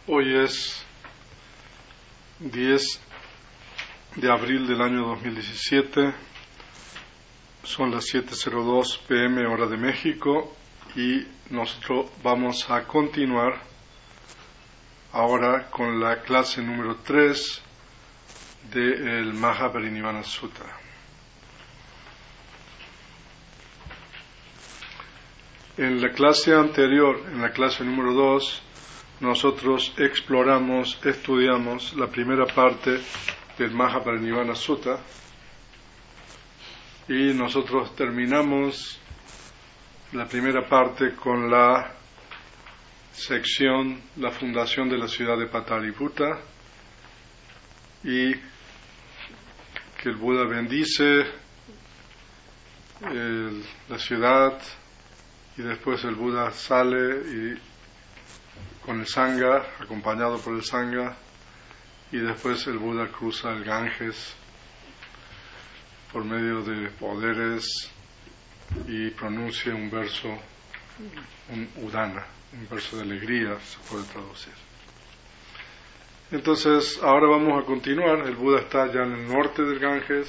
Hoy es 10 de abril del año 2017, son las 7:02 p.m. hora de México y nosotros vamos a continuar ahora con la clase número 3 del Mahaparinirvana Sutta. En la clase anterior, en la clase número 2, nosotros estudiamos la primera parte del Mahaparinirvana Sutta y nosotros terminamos la primera parte con la sección, la fundación de la ciudad de Pataliputta, y que el Buda bendice la ciudad y después el Buda sale con el Sangha, acompañado por el Sangha, y después el Buda cruza el Ganges por medio de poderes y pronuncia un verso, un udana, un verso de alegría, se puede traducir. Entonces, ahora vamos a continuar. El Buda está ya en el norte del Ganges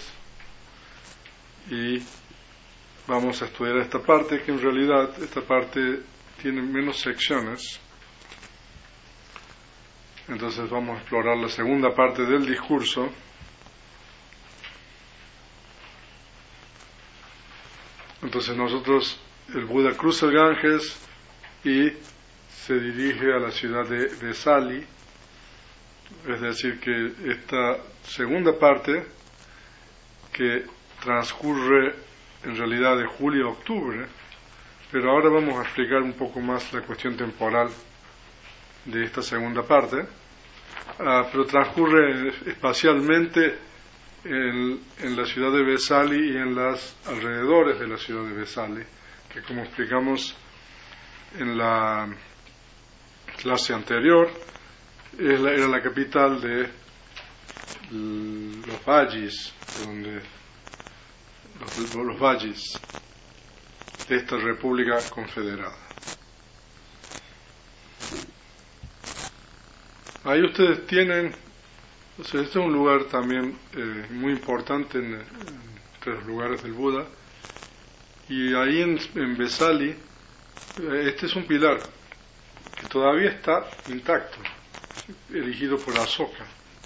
y vamos a estudiar esta parte, que en realidad esta parte tiene menos secciones. Entonces vamos a explorar la segunda parte del discurso. Entonces el Buda cruza el Ganges y se dirige a la ciudad de Vesali, es decir, que esta segunda parte, que transcurre en realidad de julio a octubre, pero ahora vamos a explicar un poco más la cuestión temporal de esta segunda parte, pero transcurre espacialmente en la ciudad de Vesali y en los alrededores de la ciudad de Vesali, que, como explicamos en la clase anterior, era la capital de los valles, los valles de esta República Confederada. Ahí ustedes tienen, este es un lugar también muy importante entre los lugares del Buda, y ahí en Vesali, este es un pilar que todavía está intacto, erigido por Asoka.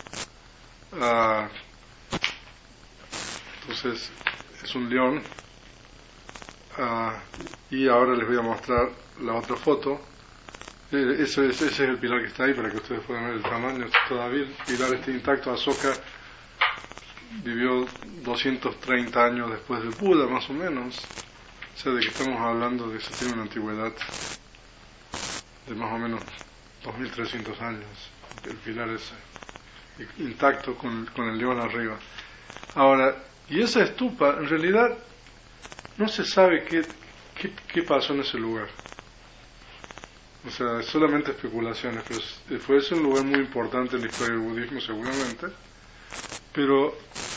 Entonces es un león, y ahora les voy a mostrar la otra foto. Ese es el pilar que está ahí, para que ustedes puedan ver el tamaño. Todavía el pilar está intacto. Asoka vivió 230 años después del Buda, más o menos. O sea, de que estamos hablando de que se tiene una antigüedad de más o menos 2300 años. El pilar es intacto con el león arriba. Ahora, y esa estupa, en realidad no se sabe qué pasó en ese lugar. O sea, es solamente especulaciones, pero fue un lugar muy importante en la historia del budismo, seguramente, pero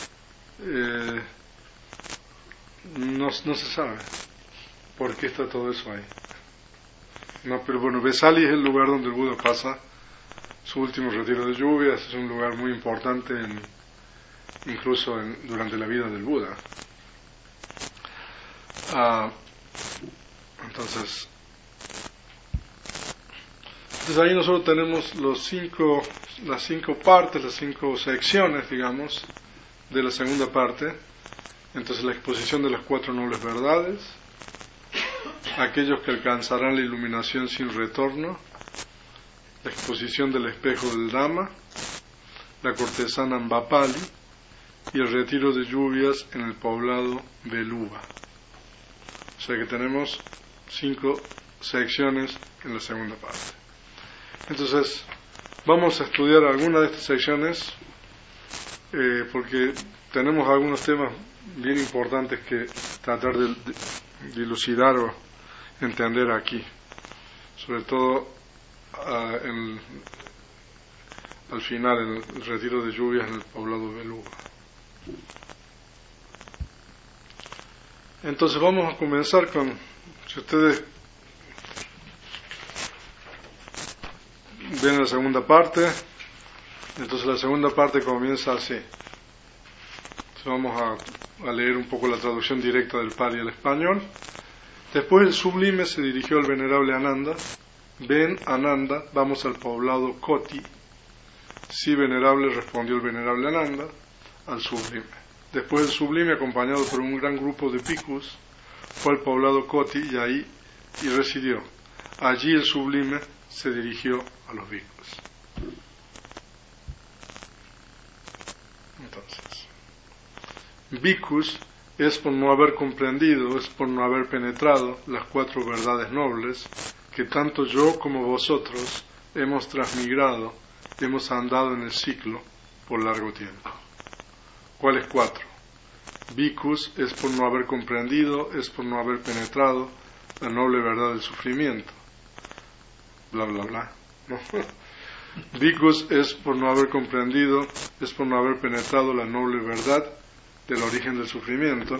no se sabe por qué está todo eso ahí. No, pero bueno, Vesali es el lugar donde el Buda pasa su último retiro de lluvias. Es un lugar muy importante incluso durante la vida del Buda. Entonces ahí nosotros tenemos las cinco partes, las 5 secciones, digamos, de la segunda parte. Entonces, la exposición de las 4 nobles verdades, aquellos que alcanzarán la iluminación sin retorno, la exposición del espejo del Dhamma, la cortesana Ambapali y el retiro de lluvias en el poblado de Luba. O sea que tenemos 5 secciones en la segunda parte. Entonces, vamos a estudiar algunas de estas secciones porque tenemos algunos temas bien importantes que tratar de dilucidar o entender aquí, sobre todo al final, en el retiro de lluvias en el poblado de Luba. Entonces vamos a comenzar si ustedes viene la segunda parte. Entonces la segunda parte comienza así. Entonces vamos a leer un poco la traducción directa del Pali al español. Después el sublime se dirigió al venerable Ananda. Ven, Ananda, vamos al poblado Koti. Sí, venerable, respondió el venerable Ananda al sublime. Después el sublime, acompañado por un gran grupo de bhikkhus, fue al poblado Koti y ahí residió. Allí el sublime se dirigió a los bhikkhus. Entonces, bhikkhus es por no haber comprendido, es por no haber penetrado las 4 verdades nobles que tanto yo como vosotros hemos transmigrado, hemos andado en el ciclo por largo tiempo. ¿Cuáles 4? Bhikkhus es por no haber comprendido, es por no haber penetrado la noble verdad del sufrimiento. Bla, bla, bla. ¿No? Bhikkhus es por no haber comprendido, es por no haber penetrado la noble verdad del origen del sufrimiento.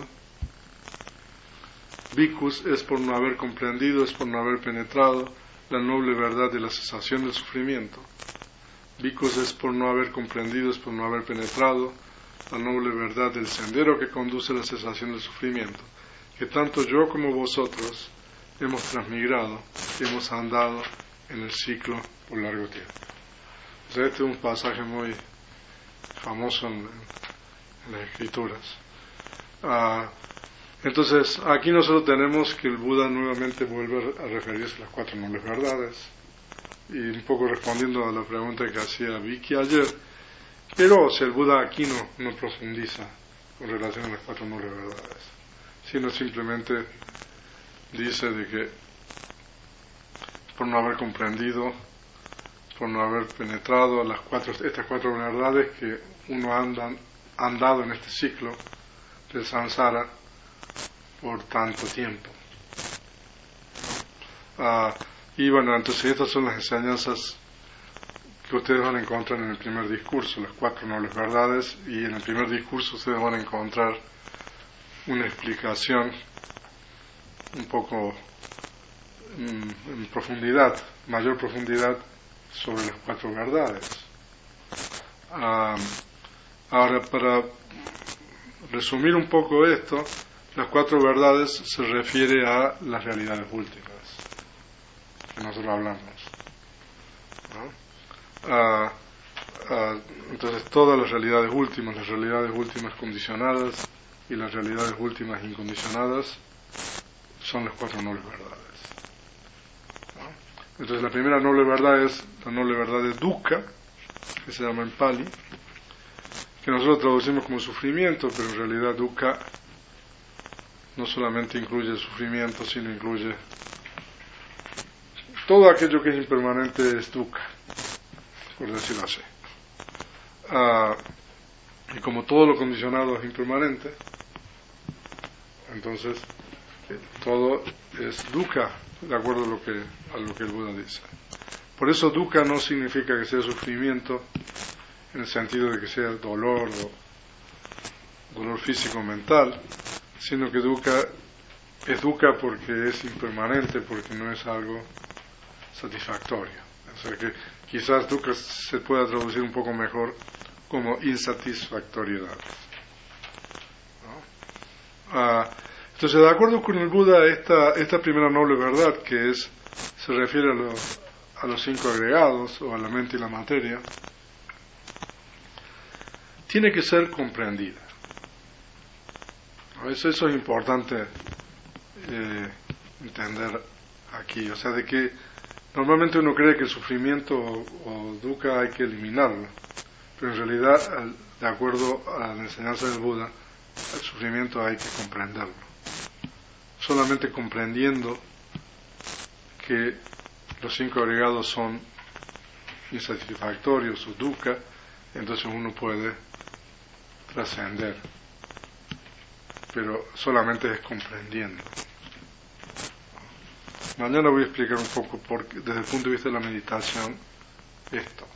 Bhikkhus es por no haber comprendido, es por no haber penetrado la noble verdad de la cesación del sufrimiento. Bhikkhus es por no haber comprendido, es por no haber penetrado la noble verdad del sendero que conduce a la cesación del sufrimiento, que tanto yo como vosotros hemos transmigrado, hemos andado en el ciclo por largo tiempo. O sea, este es un pasaje muy famoso en las escrituras. Entonces, aquí nosotros tenemos que el Buda nuevamente vuelve a referirse a las 4 nobles verdades, y un poco respondiendo a la pregunta que hacía Vicky ayer, pero el Buda aquí no profundiza con relación a las 4 nobles verdades, sino simplemente dice de que por no haber comprendido, por no haber penetrado estas 4 verdades que uno ha andado en este ciclo del samsara por tanto tiempo. Y bueno, entonces estas son las enseñanzas que ustedes van a encontrar en el primer discurso, las 4 nobles verdades, y en el primer discurso ustedes van a encontrar una explicación un poco en profundidad, mayor profundidad sobre las 4 verdades. Ahora, para resumir un poco esto, las 4 verdades se refiere a las realidades últimas que nosotros hablamos, ¿no? Entonces todas las realidades últimas condicionadas y las realidades últimas incondicionadas son las 4 nobles verdades, ¿no? Entonces la primera noble verdad es la noble verdad de dukkha, que se llama en Pali, que nosotros traducimos como sufrimiento, pero en realidad dukkha no solamente incluye el sufrimiento, sino incluye todo aquello que es impermanente, es dukkha, por decirlo así. Y como todo lo condicionado es impermanente, entonces todo es dukkha, de acuerdo a lo que el Buda dice. Por eso dukkha no significa que sea sufrimiento en el sentido de que sea dolor o dolor físico o mental, sino que dukkha es dukkha porque es impermanente, porque no es algo satisfactorio. O sea que quizás dukkha se pueda traducir un poco mejor como insatisfactoriedad, ¿no? Entonces, de acuerdo con el Buda, esta primera noble verdad, que se refiere a los 5 agregados, o a la mente y la materia, tiene que ser comprendida. Eso es importante entender aquí. O sea, de que normalmente uno cree que el sufrimiento o dukkha hay que eliminarlo, pero en realidad, de acuerdo a la enseñanza del Buda, el sufrimiento hay que comprenderlo. Solamente comprendiendo que los 5 agregados son insatisfactorios o dukkha, entonces uno puede trascender, pero solamente es comprendiendo. Mañana voy a explicar un poco desde el punto de vista de la meditación esto,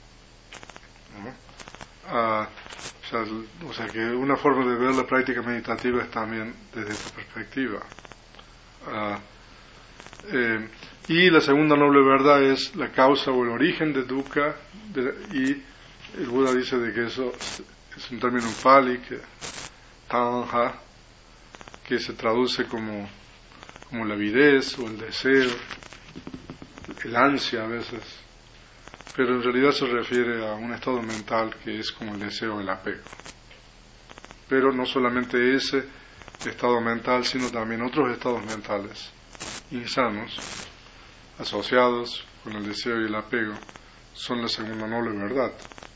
¿no? O sea que una forma de ver la práctica meditativa es también desde esta perspectiva. Y la segunda noble verdad es la causa o el origen de dukkha, y el Buda dice de que eso es un término en pali, que tanha, que se traduce como la avidez o el deseo, el ansia a veces, pero en realidad se refiere a un estado mental que es como el deseo o el apego. Pero no solamente ese estado mental, sino también otros estados mentales insanos asociados con el deseo y el apego son la segunda noble verdad.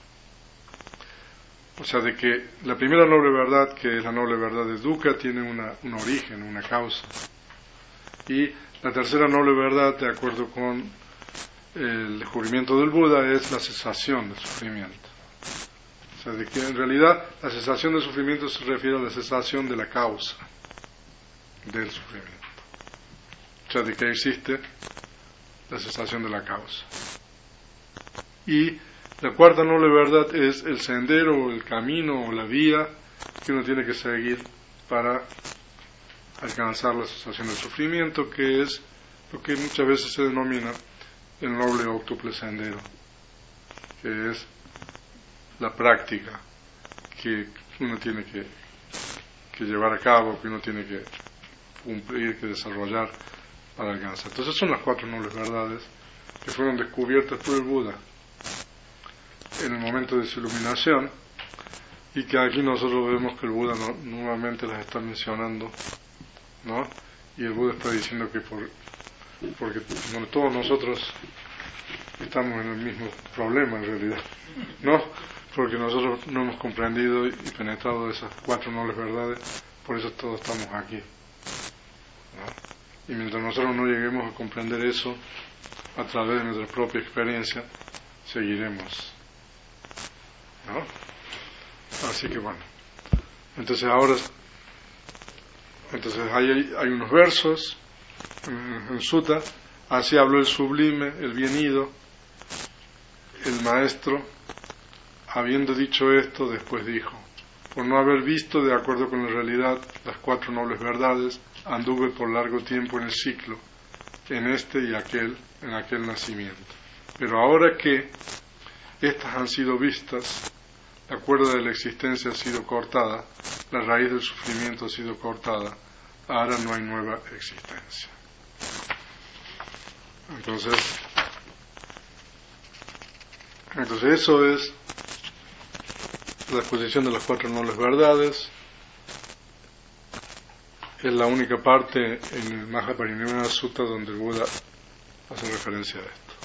O sea, de que la primera noble verdad, que es la noble verdad de dukkha, tiene un origen, una causa. Y la tercera noble verdad, de acuerdo con el descubrimiento del Buda, es la cesación del sufrimiento. O sea, de que en realidad la cesación del sufrimiento se refiere a la cesación de la causa del sufrimiento. O sea, de que existe la cesación de la causa. Y la cuarta noble verdad es el sendero, o el camino, o la vía que uno tiene que seguir para alcanzar la cesación del sufrimiento, que es lo que muchas veces se denomina el noble óctuple sendero, que es la práctica que uno tiene que llevar a cabo, que uno tiene que cumplir, que desarrollar para alcanzar. Entonces son las cuatro nobles verdades que fueron descubiertas por el Buda en el momento de su iluminación, y que aquí nosotros vemos que el Buda nuevamente las está mencionando, ¿no? Y el Buda está diciendo que porque bueno, todos nosotros estamos en el mismo problema en realidad, ¿no? Porque nosotros no hemos comprendido y penetrado esas cuatro nobles verdades, por eso todos estamos aquí, ¿no? Y mientras nosotros no lleguemos a comprender eso a través de nuestra propia experiencia, seguiremos, ¿no? Así que bueno, entonces hay unos versos en Sutta. Así habló el sublime, el bien ido, el maestro. Habiendo dicho esto, después dijo: por no haber visto de acuerdo con la realidad las cuatro nobles verdades, anduve por largo tiempo en el ciclo, en este y en aquel nacimiento. Pero ahora que estas han sido vistas, la cuerda de la existencia ha sido cortada, la raíz del sufrimiento ha sido cortada, ahora no hay nueva existencia. Entonces eso es la exposición de las cuatro nobles verdades. Es la única parte en el Mahaparinirvana Sutta donde el Buda hace referencia a esto.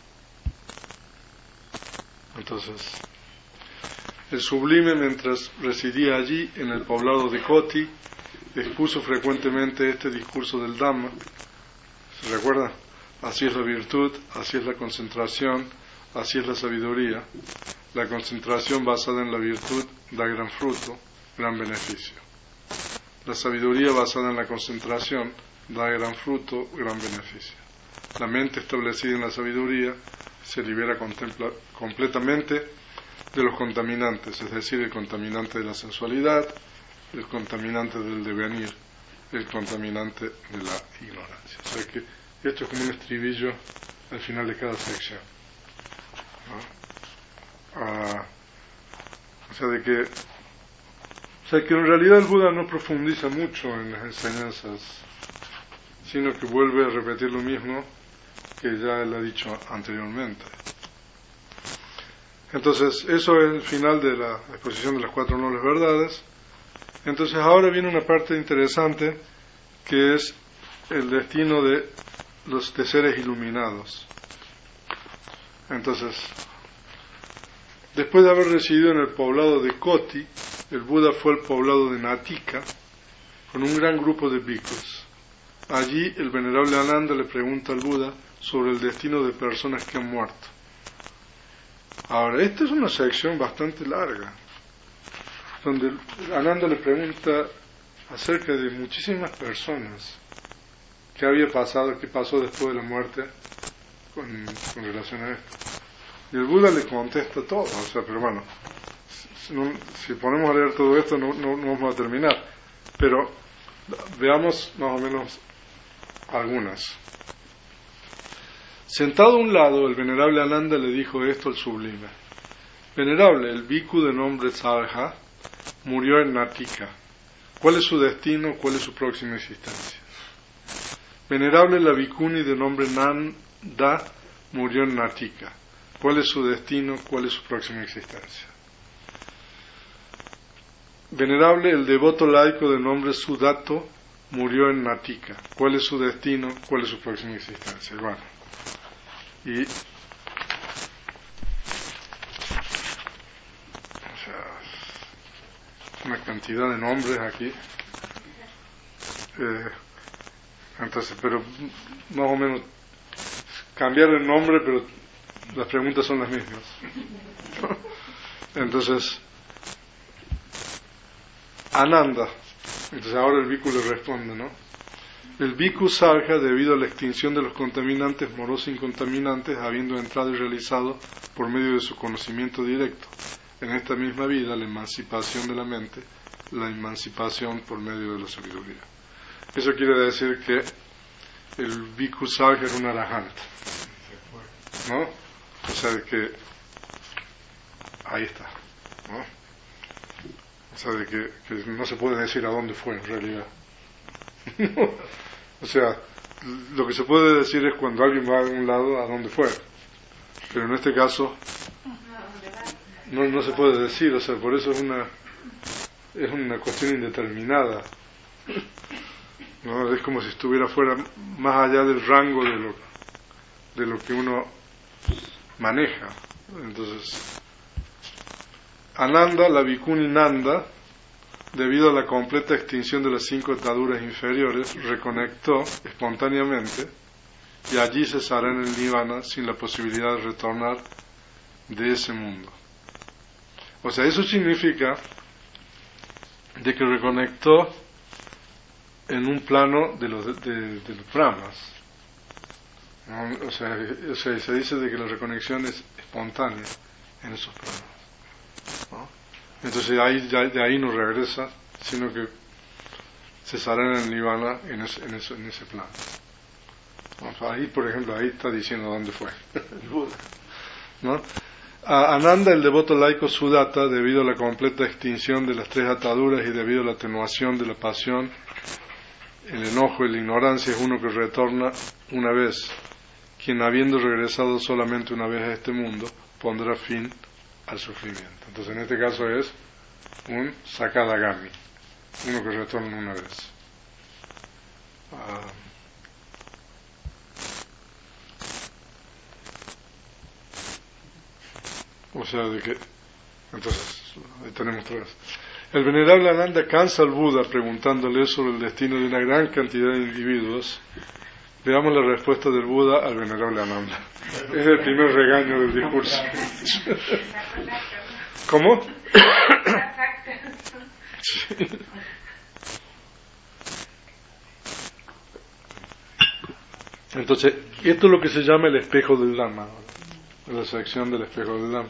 Entonces, el sublime, mientras residía allí en el poblado de Koti, expuso frecuentemente este discurso del Dhamma. ¿Se recuerda? Así es la virtud, así es la concentración, así es la sabiduría. La concentración basada en la virtud da gran fruto, gran beneficio. La sabiduría basada en la concentración da gran fruto, gran beneficio. La mente establecida en la sabiduría se libera completamente de los contaminantes, es decir, el contaminante de la sensualidad, el contaminante del devenir, el contaminante de la ignorancia. O sea que esto es como un estribillo al final de cada sección, ¿no? O sea que en realidad el Buda no profundiza mucho en las enseñanzas, sino que vuelve a repetir lo mismo que ya él ha dicho anteriormente. Entonces, eso es el final de la exposición de las cuatro nobles verdades. Entonces, ahora viene una parte interesante, que es el destino de los seres iluminados. Entonces, después de haber residido en el poblado de Koti, el Buda fue al poblado de Natika con un gran grupo de bhikkhus. Allí, el venerable Ananda le pregunta al Buda sobre el destino de personas que han muerto. Ahora, esta es una sección bastante larga, donde Ananda le pregunta acerca de muchísimas personas, qué había pasado, qué pasó después de la muerte con relación a esto. Y el Buda le contesta todo, o sea, pero bueno, si ponemos a leer todo esto no vamos a terminar, pero veamos más o menos algunas. Sentado a un lado, el venerable Ananda le dijo esto al sublime: Venerable, el bhikkhu de nombre Sarja murió en Natika. ¿Cuál es su destino? ¿Cuál es su próxima existencia? Venerable, la bhikkhuni de nombre Nanda murió en Natika. ¿Cuál es su destino? ¿Cuál es su próxima existencia? Venerable, el devoto laico de nombre Sudato murió en Natika. ¿Cuál es su destino? ¿Cuál es su próxima existencia? Bueno, y una cantidad de nombres aquí, entonces, pero más o menos cambiar el nombre, pero las preguntas son las mismas. Entonces, Ananda, entonces ahora el bhikkhu le responde, ¿no? El bhikkhu Sarja, debido a la extinción de los contaminantes, moró sin contaminantes, habiendo entrado y realizado por medio de su conocimiento directo en esta misma vida la emancipación de la mente, la emancipación por medio de la sabiduría. Eso quiere decir que el bhikkhu Sarja era un arahanta, ¿no? O sea, que ahí está, ¿no? O sea, de que no se puede decir a dónde fue en realidad. O sea, lo que se puede decir es cuando alguien va a un lado, a dónde fue. Pero en este caso no se puede decir, o sea, por eso es una cuestión indeterminada, ¿no? Es como si estuviera fuera, más allá del rango de lo que uno maneja. Entonces, Ananda, la bhikkhuni Nanda, debido a la completa extinción de las 5 ataduras inferiores, reconectó espontáneamente y allí cesará en el nirvana sin la posibilidad de retornar de ese mundo. O sea, eso significa de que reconectó en un plano de los brahmas, ¿no? O sea, se dice de que la reconexión es espontánea en esos planos, ¿no? Entonces de ahí no regresa, sino que cesará en el nirvana en ese plano. Ahí, por ejemplo, ahí está diciendo dónde fue el Buda, ¿no? A Ananda, el devoto laico Sudatta, debido a la completa extinción de las 3 ataduras y debido a la atenuación de la pasión, el enojo y la ignorancia, es uno que retorna una vez, quien habiendo regresado solamente una vez a este mundo, pondrá fin al sufrimiento. Entonces en este caso es un Sakadagami, uno que retorna una vez. O sea, de que entonces ahí tenemos 3. El venerable Ananda cansa al Buda preguntándole sobre el destino de una gran cantidad de individuos. Veamos la respuesta del Buda al venerable Ananda. Es el primer regaño del discurso. ¿Cómo? Sí. Entonces, esto es lo que se llama el espejo del Dhamma, la sección del espejo del Dhamma.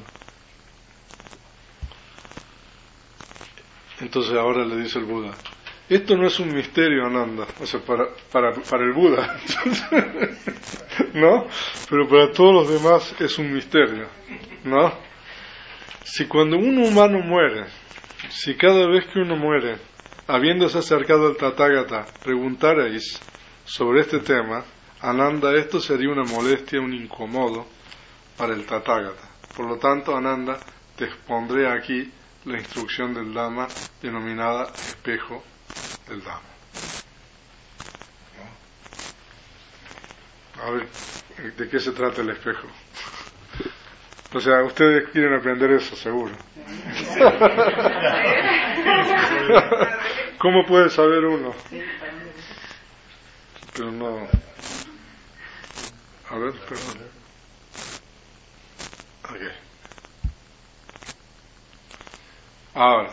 Entonces ahora le dice el Buda: esto no es un misterio, Ananda, o sea, para el Buda, ¿no? Pero para todos los demás es un misterio, ¿no? Si cuando un humano muere, si cada vez que uno muere, habiéndose acercado al Tathagata, preguntarais sobre este tema, Ananda, esto sería una molestia, un incomodo para el Tathagata. Por lo tanto, Ananda, te expondré aquí la instrucción del Dhamma denominada espejo del Dhamma. A ver, ¿de qué se trata el espejo? O sea, ustedes quieren aprender eso, seguro. ¿Cómo puede saber uno? Pero no. A ver, perdón. Okay. Ahora,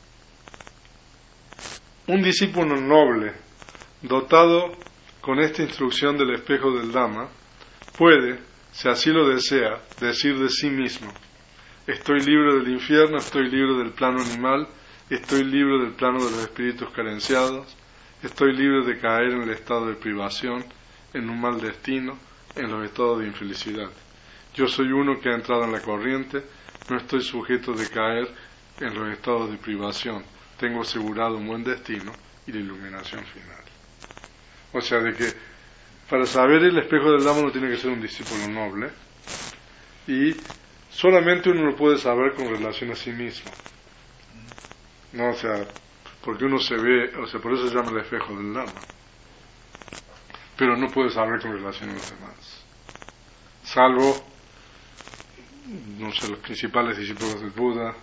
un discípulo noble, dotado con esta instrucción del espejo del Dhamma, puede, si así lo desea, decir de sí mismo: estoy libre del infierno, estoy libre del plano animal, estoy libre del plano de los espíritus carenciados, estoy libre de caer en el estado de privación, en un mal destino, en los estados de infelicidad. Yo soy uno que ha entrado en la corriente, no estoy sujeto de caer en los estados de privación. Tengo asegurado un buen destino y la iluminación final. O sea, de que para saber el espejo del Dhamma uno tiene que ser un discípulo noble, y solamente uno lo puede saber con relación a sí mismo. No, o sea, porque uno se ve, o sea, por eso se llama el espejo del Dhamma. Pero no puede saber con relación a los demás. Salvo, no sé, los principales discípulos del Buda,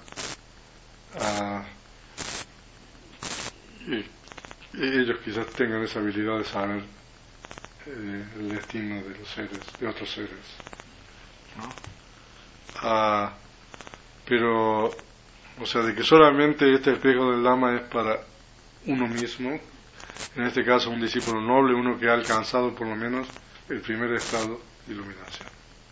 y ellos quizás tengan esa habilidad de saber el destino de los seres, de otros seres, ¿no? Pero, o sea, de que solamente este espejo del Dhamma es para uno mismo, en este caso un discípulo noble, uno que ha alcanzado por lo menos el primer estado de iluminación.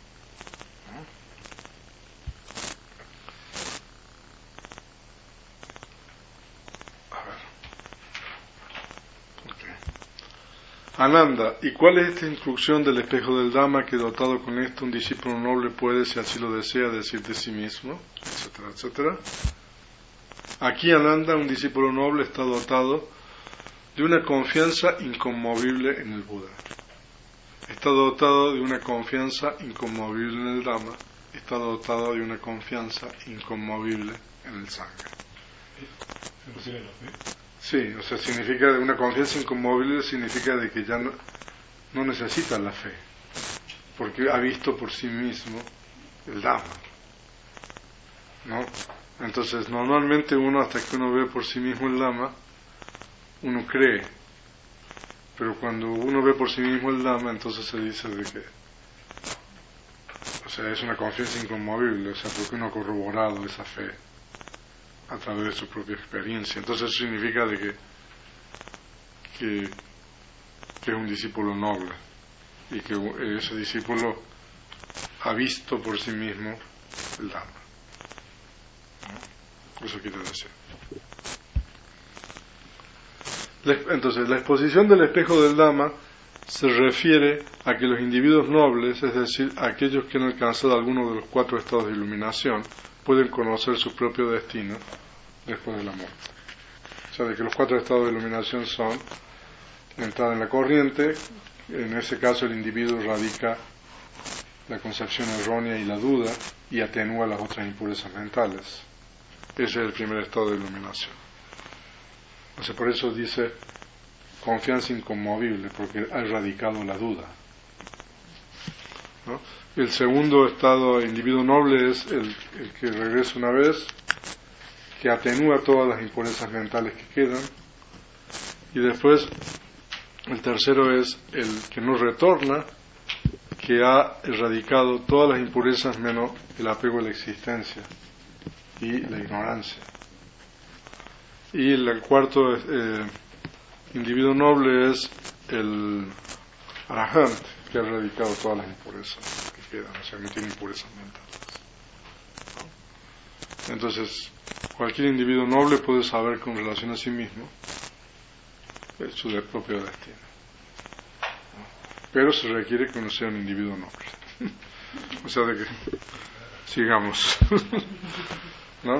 Ananda, ¿y cuál es esta instrucción del espejo del Dhamma que dotado con esto un discípulo noble puede, si así lo desea, decir de sí mismo, etcétera, etcétera? Aquí Ananda, un discípulo noble, está dotado de una confianza inconmovible en el Buda. Está dotado de una confianza inconmovible en el Dhamma. Está dotado de una confianza inconmovible en el Sangha. ¿Se refiere a la fe? Sí, o sea, significa de una confianza inconmovible, significa de que ya no necesita la fe, porque ha visto por sí mismo el Dhamma, ¿no? Entonces, normalmente uno, hasta que uno ve por sí mismo el Dhamma, uno cree, pero cuando uno ve por sí mismo el Dhamma, entonces se dice de que, o sea, es una confianza inconmovible, o sea, porque uno ha corroborado esa fe a través de su propia experiencia. Entonces eso significa de que es un discípulo noble y que ese discípulo ha visto por sí mismo el Dhamma. Eso quiere decir. Entonces, la exposición del espejo del Dhamma se refiere a que los individuos nobles, es decir, aquellos que han alcanzado alguno de los 4 estados de iluminación, pueden conocer su propio destino después de la muerte. O sea, de que los 4 estados de iluminación son la entrada en la corriente, en ese caso el individuo radica la concepción errónea y la duda y atenúa las otras impurezas mentales. Ese es el primer estado de iluminación. O sea, por eso dice confianza inconmovible, porque ha erradicado la duda, ¿no? El segundo estado de individuo noble es el que regresa una vez, que atenúa todas las impurezas mentales que quedan, y después el tercero es el que no retorna, que ha erradicado todas las impurezas menos el apego a la existencia y la ignorancia. Y el cuarto individuo noble es el arahant, que ha erradicado todas las impurezas que quedan, o sea, no tiene impurezas mentales, ¿no? Entonces, cualquier individuo noble puede saber con relación a sí mismo su propio destino, ¿no? Pero se requiere que uno sea un individuo noble. O sea, de que sigamos. ¿No?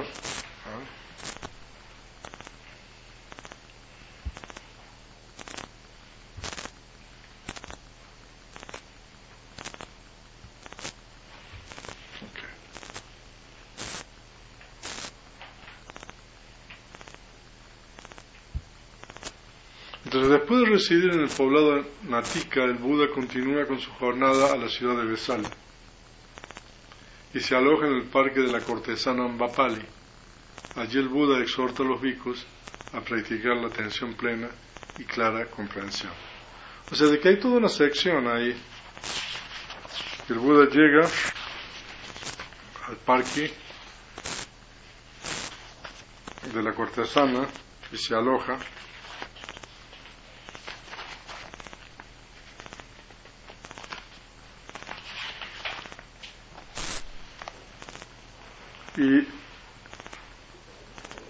Entonces, después de residir en el poblado Natika, el Buda continúa con su jornada a la ciudad de Vesala y se aloja en el parque de la cortesana Ambapali. Allí el Buda exhorta a los bhikkhus a practicar la atención plena y clara comprensión. O sea, de que hay toda una sección ahí. El Buda llega al parque de la cortesana y se aloja. Y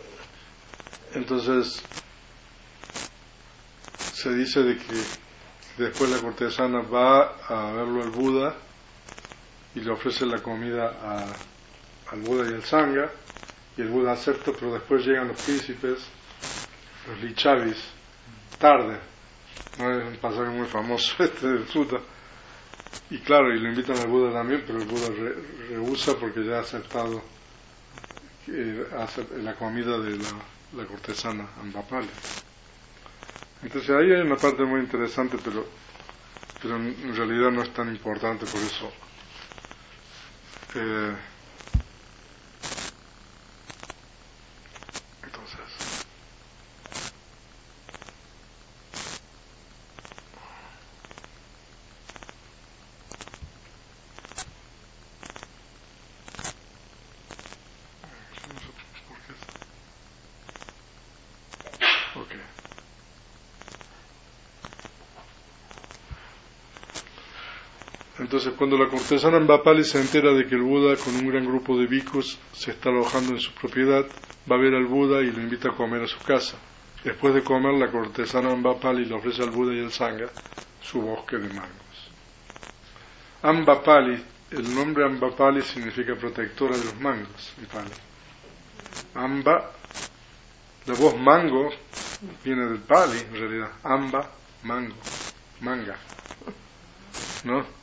entonces se dice de que Después la cortesana va a verlo al Buda y le ofrece la comida al Buda y al Sangha, y el Buda acepta, pero después llegan los príncipes, los lichavis, tarde. No es un pasaje muy famoso del Sutta. Y claro, y lo invitan al Buda también, pero el Buda rehúsa porque ya ha aceptado la comida de la cortesana Ambapali. Entonces ahí hay una parte muy interesante, pero en realidad no es tan importante, por eso Entonces, cuando la cortesana Ambapali se entera de que el Buda con un gran grupo de bhikkhus se está alojando en su propiedad, va a ver al Buda y lo invita a comer a su casa. Después de comer, la cortesana Ambapali le ofrece al Buda y al Sangha su bosque de mangos. Ambapali, el nombre Ambapali significa protectora de los mangos en Pali. Amba, la voz mango viene del Pali en realidad. Amba, mango, manga, ¿no?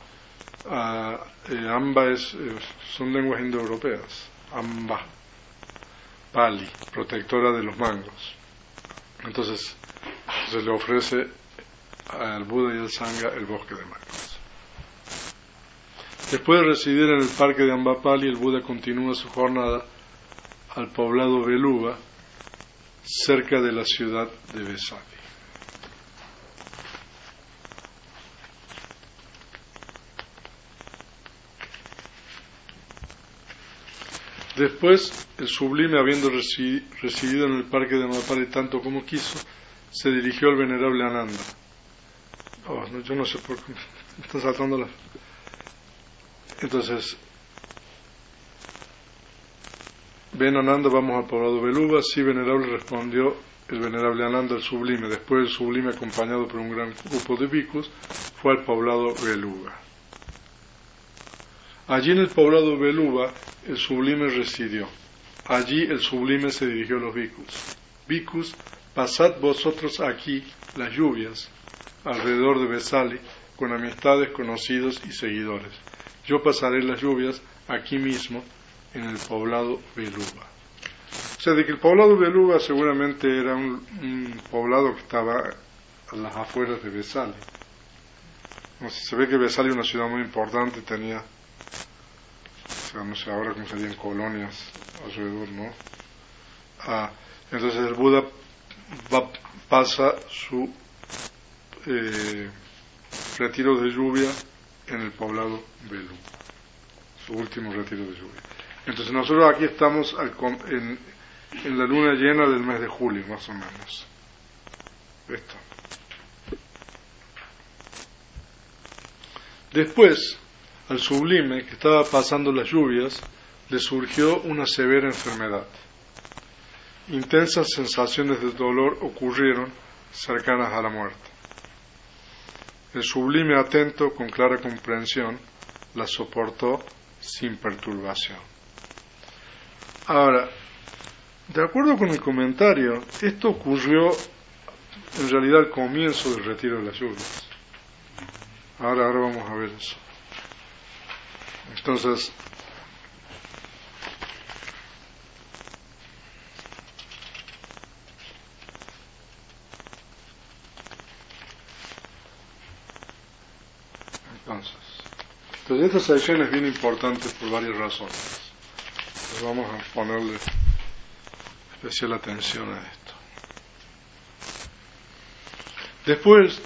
Amba son lenguas indoeuropeas. Amba, Pali, protectora de los mangos. Entonces se le ofrece al Buda y al Sangha el bosque de mangos. Después de residir en el parque de Ambapali, el Buda continúa su jornada al poblado Veluva, cerca de la ciudad de Vesali. Después, el sublime, habiendo residido en el parque de Ambapali tanto como quiso, se dirigió al venerable Ananda. Yo no sé por qué me están saltando las... Entonces, ven Ananda, vamos al poblado Veluva. Sí, venerable, respondió el venerable Ananda al sublime. Después el sublime, acompañado por un gran grupo de bhikkhus, fue al poblado Veluva. Allí en el poblado Veluva el sublime residió. Allí el sublime se dirigió a los bhikkhus. Bhikkhus, pasad vosotros aquí las lluvias alrededor de Vesali con amistades, conocidos y seguidores. Yo pasaré las lluvias aquí mismo en el poblado Veluva. O sea, de que el poblado Veluva seguramente era un poblado que estaba a las afueras de Vesali. No sé, se ve que Vesali es una ciudad muy importante, tenía, no sé ahora cómo serían colonias alrededor, ¿no? Entonces el Buda pasa su retiro de lluvia en el poblado Veluva, su último retiro de lluvia. Entonces nosotros aquí estamos en la luna llena del mes de julio, más o menos. Esto. Después, al sublime, que estaba pasando las lluvias, le surgió una severa enfermedad. Intensas sensaciones de dolor ocurrieron cercanas a la muerte. El sublime, atento, con clara comprensión, la soportó sin perturbación. Ahora, de acuerdo con el comentario, esto ocurrió en realidad al comienzo del retiro de las lluvias. Ahora vamos a ver eso. Entonces, esta sección es bien importante por varias razones. Entonces vamos a ponerle especial atención a esto. Después,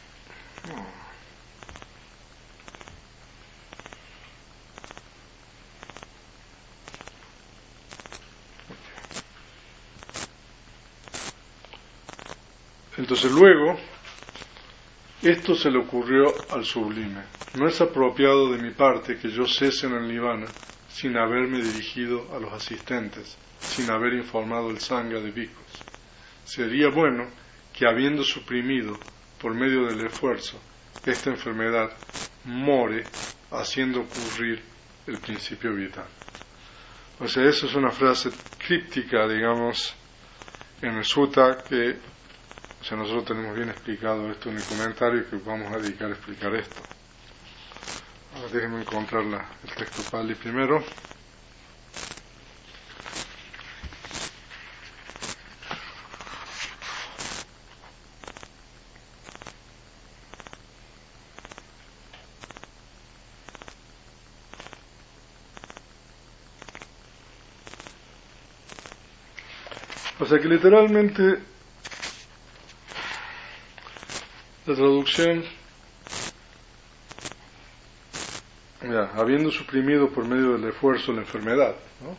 entonces luego, esto se le ocurrió al sublime. No es apropiado de mi parte que yo cese en el nirvana sin haberme dirigido a los asistentes, sin haber informado el sangha de bhikkhus. Sería bueno que, habiendo suprimido por medio del esfuerzo esta enfermedad more haciendo ocurrir el principio vital. O sea, eso es una frase críptica, digamos, en el sutta que, o sea, nosotros tenemos bien explicado esto en el comentario que vamos a dedicar a explicar esto. Ahora déjenme encontrar el texto Pali primero. O sea que literalmente la traducción, habiendo suprimido por medio del esfuerzo la enfermedad, ¿no?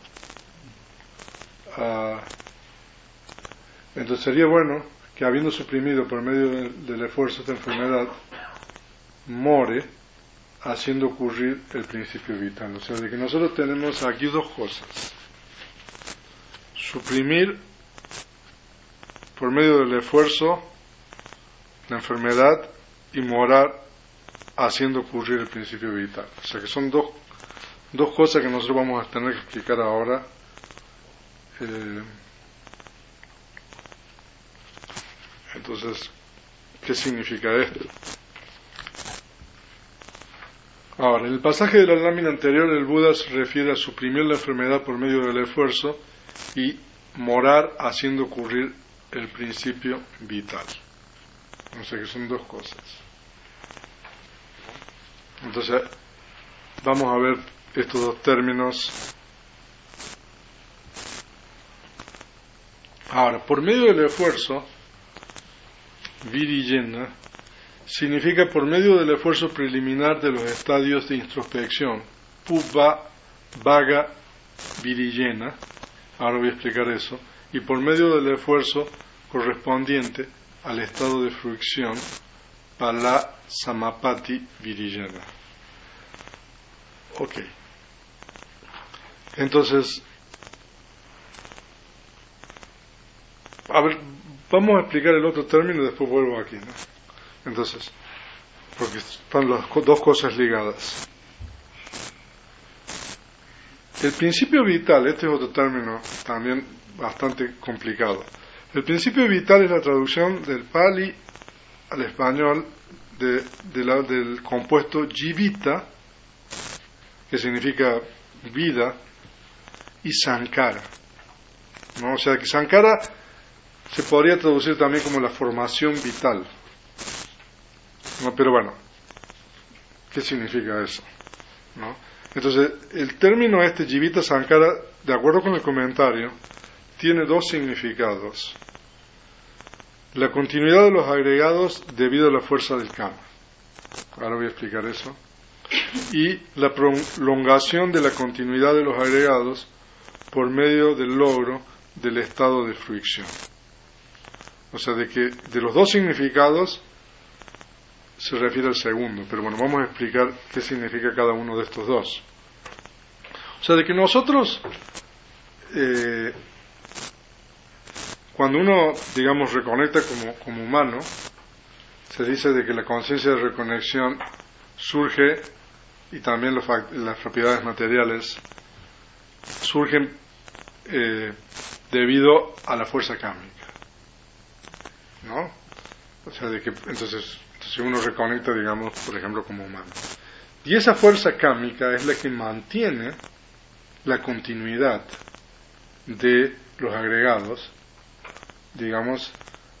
Entonces sería bueno que habiendo suprimido por medio del esfuerzo esta enfermedad, more haciendo ocurrir el principio vital. O sea, de que nosotros tenemos aquí dos cosas: suprimir por medio del esfuerzo la enfermedad y morar haciendo ocurrir el principio vital. O sea que son dos cosas que nosotros vamos a tener que explicar ahora. Entonces, ¿qué significa esto? Ahora, en el pasaje de la lámina anterior, el Buda se refiere a suprimir la enfermedad por medio del esfuerzo y morar haciendo ocurrir el principio vital. O sea que son dos cosas. Entonces, vamos a ver estos dos términos. Ahora, por medio del esfuerzo, viriyena, significa por medio del esfuerzo preliminar de los estadios de introspección, pubbha, vaga, viriyena. Ahora voy a explicar eso. Y por medio del esfuerzo correspondiente al estado de fruición, pala samapati viriyena. Ok. Entonces, a ver, vamos a explicar el otro término y después vuelvo aquí, ¿no? Entonces, porque están las dos cosas ligadas. El principio vital, este es otro término también bastante complicado. El principio vital es la traducción del Pali al español del compuesto jivita, que significa vida, y sankara, ¿no? O sea que sankara se podría traducir también como la formación vital, ¿no? Pero bueno, ¿qué significa eso? ¿No? Entonces, el término jivita sankara, de acuerdo con el comentario, tiene dos significados: la continuidad de los agregados debido a la fuerza del kama, ahora voy a explicar eso, y la prolongación de la continuidad de los agregados por medio del logro del estado de fruición. O sea, de que de los dos significados se refiere al segundo, pero bueno, vamos a explicar qué significa cada uno de estos dos. O sea, de que nosotros cuando uno, digamos, reconecta como humano, se dice de que la conciencia de reconexión surge, y también las propiedades materiales surgen debido a la fuerza kármica, ¿no? O sea, de que entonces uno reconecta, digamos, por ejemplo, como humano. Y esa fuerza kármica es la que mantiene la continuidad de los agregados, digamos,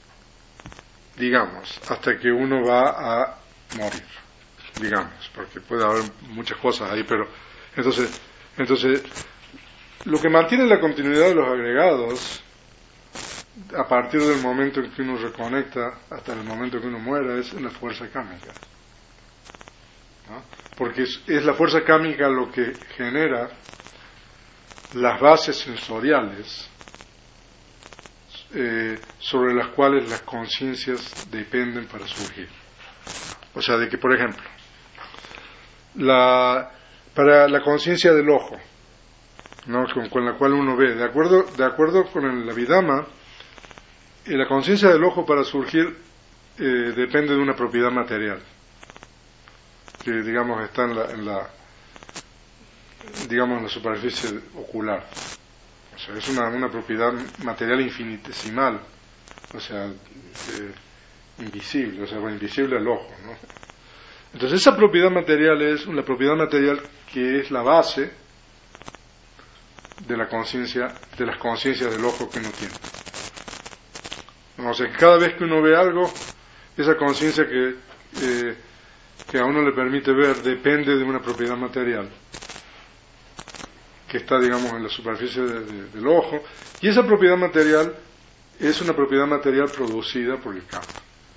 hasta que uno va a morir, digamos, porque puede haber muchas cosas ahí, pero entonces lo que mantiene la continuidad de los agregados a partir del momento en que uno reconecta hasta el momento en que uno muera es la fuerza kármica, ¿no? Porque es la fuerza kármica lo que genera las bases sensoriales sobre las cuales las conciencias dependen para surgir. O sea, de que, por ejemplo, para la conciencia del ojo, ¿no? con la cual uno ve, de acuerdo con el Abhidhamma, la conciencia del ojo para surgir depende de una propiedad material. que digamos está digamos en la superficie ocular. O sea, es una propiedad material infinitesimal, o sea, invisible, o sea, invisible al ojo, ¿no? Entonces esa propiedad material es una propiedad material que es la base de la conciencia, de las conciencias del ojo que uno tiene. O sea, cada vez que uno ve algo, esa conciencia que a uno le permite ver depende de una propiedad material que está, digamos, en la superficie del ojo, y esa propiedad material es una propiedad material producida por el campo.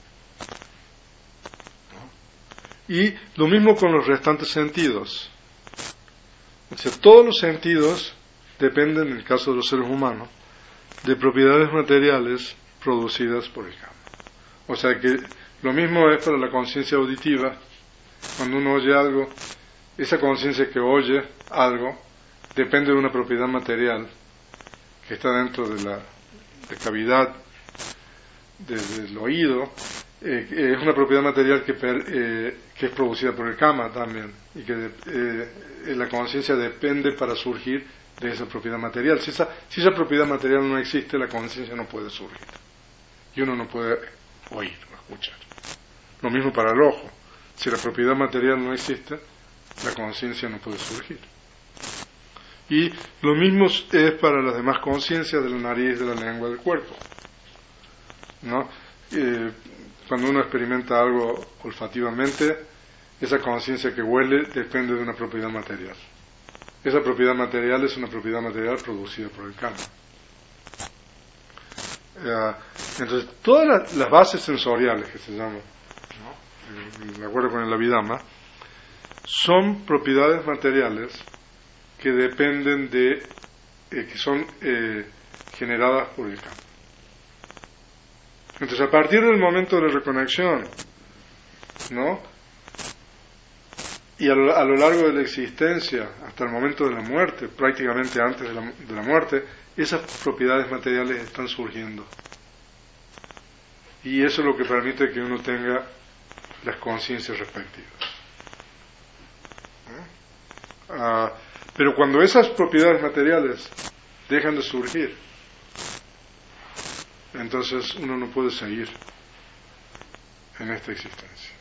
Y lo mismo con los restantes sentidos. O sea, todos los sentidos dependen, en el caso de los seres humanos, de propiedades materiales producidas por el campo. O sea que lo mismo es para la conciencia auditiva. Cuando uno oye algo, esa conciencia que oye algo depende de una propiedad material que está dentro de la cavidad del oído. Es una propiedad material que es producida por el kama también, y que la conciencia depende para surgir de esa propiedad material. Si esa propiedad material no existe, la conciencia no puede surgir, y uno no puede oír o escuchar. Lo mismo para el ojo. Si la propiedad material no existe, la conciencia no puede surgir. Y lo mismo es para las demás conciencias de la nariz, de la lengua, del cuerpo, ¿no? Cuando uno experimenta algo olfativamente, esa conciencia que huele depende de una propiedad material. Esa propiedad material es una propiedad material producida por el karma. Entonces, todas las bases sensoriales que se llaman, ¿no?, de acuerdo con el Abhidhamma, son propiedades materiales que dependen que son generadas por el campo. Entonces, a partir del momento de la reconexión, ¿no?, y a lo largo de la existencia, hasta el momento de la muerte, prácticamente antes de la muerte, esas propiedades materiales están surgiendo. Y eso es lo que permite que uno tenga las conciencias respectivas. Pero cuando esas propiedades materiales dejan de surgir, entonces uno no puede seguir en esta existencia,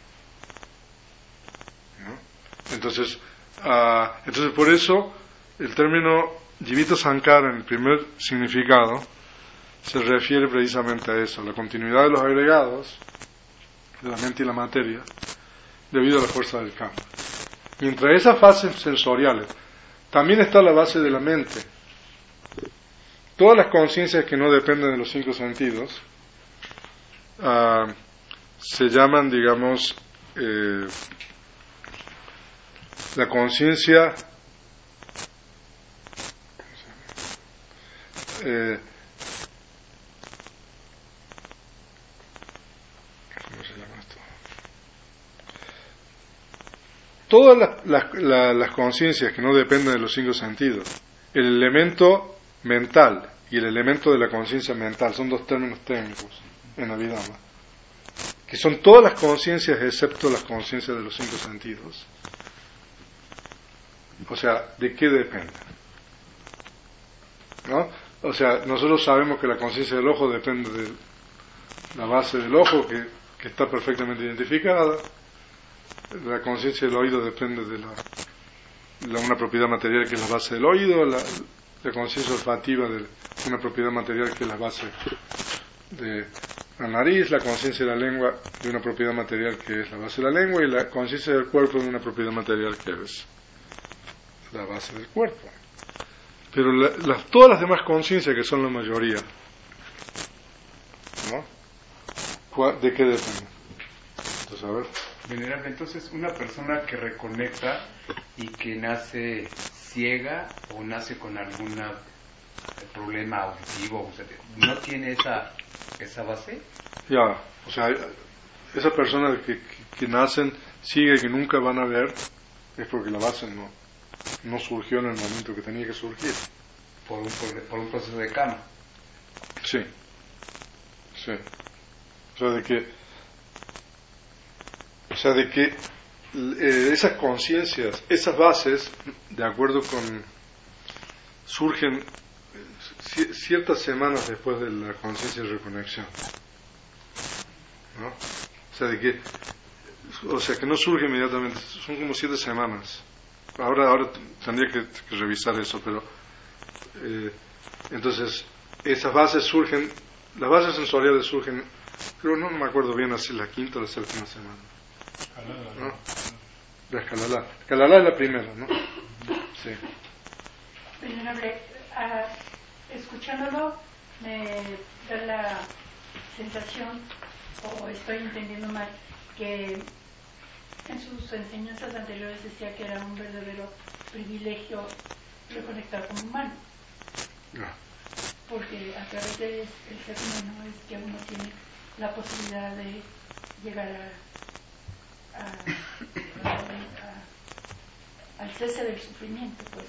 ¿no? Entonces por eso el término Jivita Sankara en el primer significado se refiere precisamente a eso, a la continuidad de los agregados de la mente y la materia debido a la fuerza del campo. Mientras esas fases sensoriales, también está la base de la mente. Todas las conciencias que no dependen de los 5 sentidos se llaman, digamos, la conciencia ¿cómo se llama esto? Todas las conciencias que no dependen de los 5 sentidos, el elemento mental y el elemento de la conciencia mental, son 2 términos técnicos en Abhidhamma, que son todas las conciencias excepto las conciencias de los 5 sentidos. O sea, ¿de qué depende? ¿No? O sea, nosotros sabemos que la conciencia del ojo depende de la base del ojo, que está perfectamente identificada. La conciencia del oído depende de una propiedad material que es la base del oído. La conciencia olfativa de una propiedad material que es la base de la nariz. La conciencia de la lengua de una propiedad material que es la base de la lengua. Y la conciencia del cuerpo de una propiedad material que es la base del cuerpo. Pero todas las demás conciencias, que son la mayoría, ¿no?, ¿de qué dependen? Entonces, a ver. Venerable, entonces una persona que reconecta y que nace ciega o nace con algún problema auditivo, o sea, ¿no tiene esa base? Ya, o sea, esas personas que nacen ciegas y que nunca van a ver, es porque la base no surgió en el momento que tenía que surgir. Por un proceso de karma. Sí. O sea, de que esas conciencias, esas bases, de acuerdo con, surgen ciertas semanas después de la conciencia de reconexión, ¿no? O sea que no surge inmediatamente, son como 7 semanas. Ahora tendría que revisar eso, pero entonces esas bases surgen, las bases sensoriales surgen, creo, no me acuerdo bien, así la 5ª o la 7ª semana, ¿no? La Escalalá es la primera, ¿no? Sí. Venerable, escuchándolo me da la sensación, o estoy entendiendo mal, que en sus enseñanzas anteriores decía que era un verdadero privilegio reconectar como humano. No. Porque a través del ser humano es que uno tiene la posibilidad de llegar al cese del sufrimiento, pues.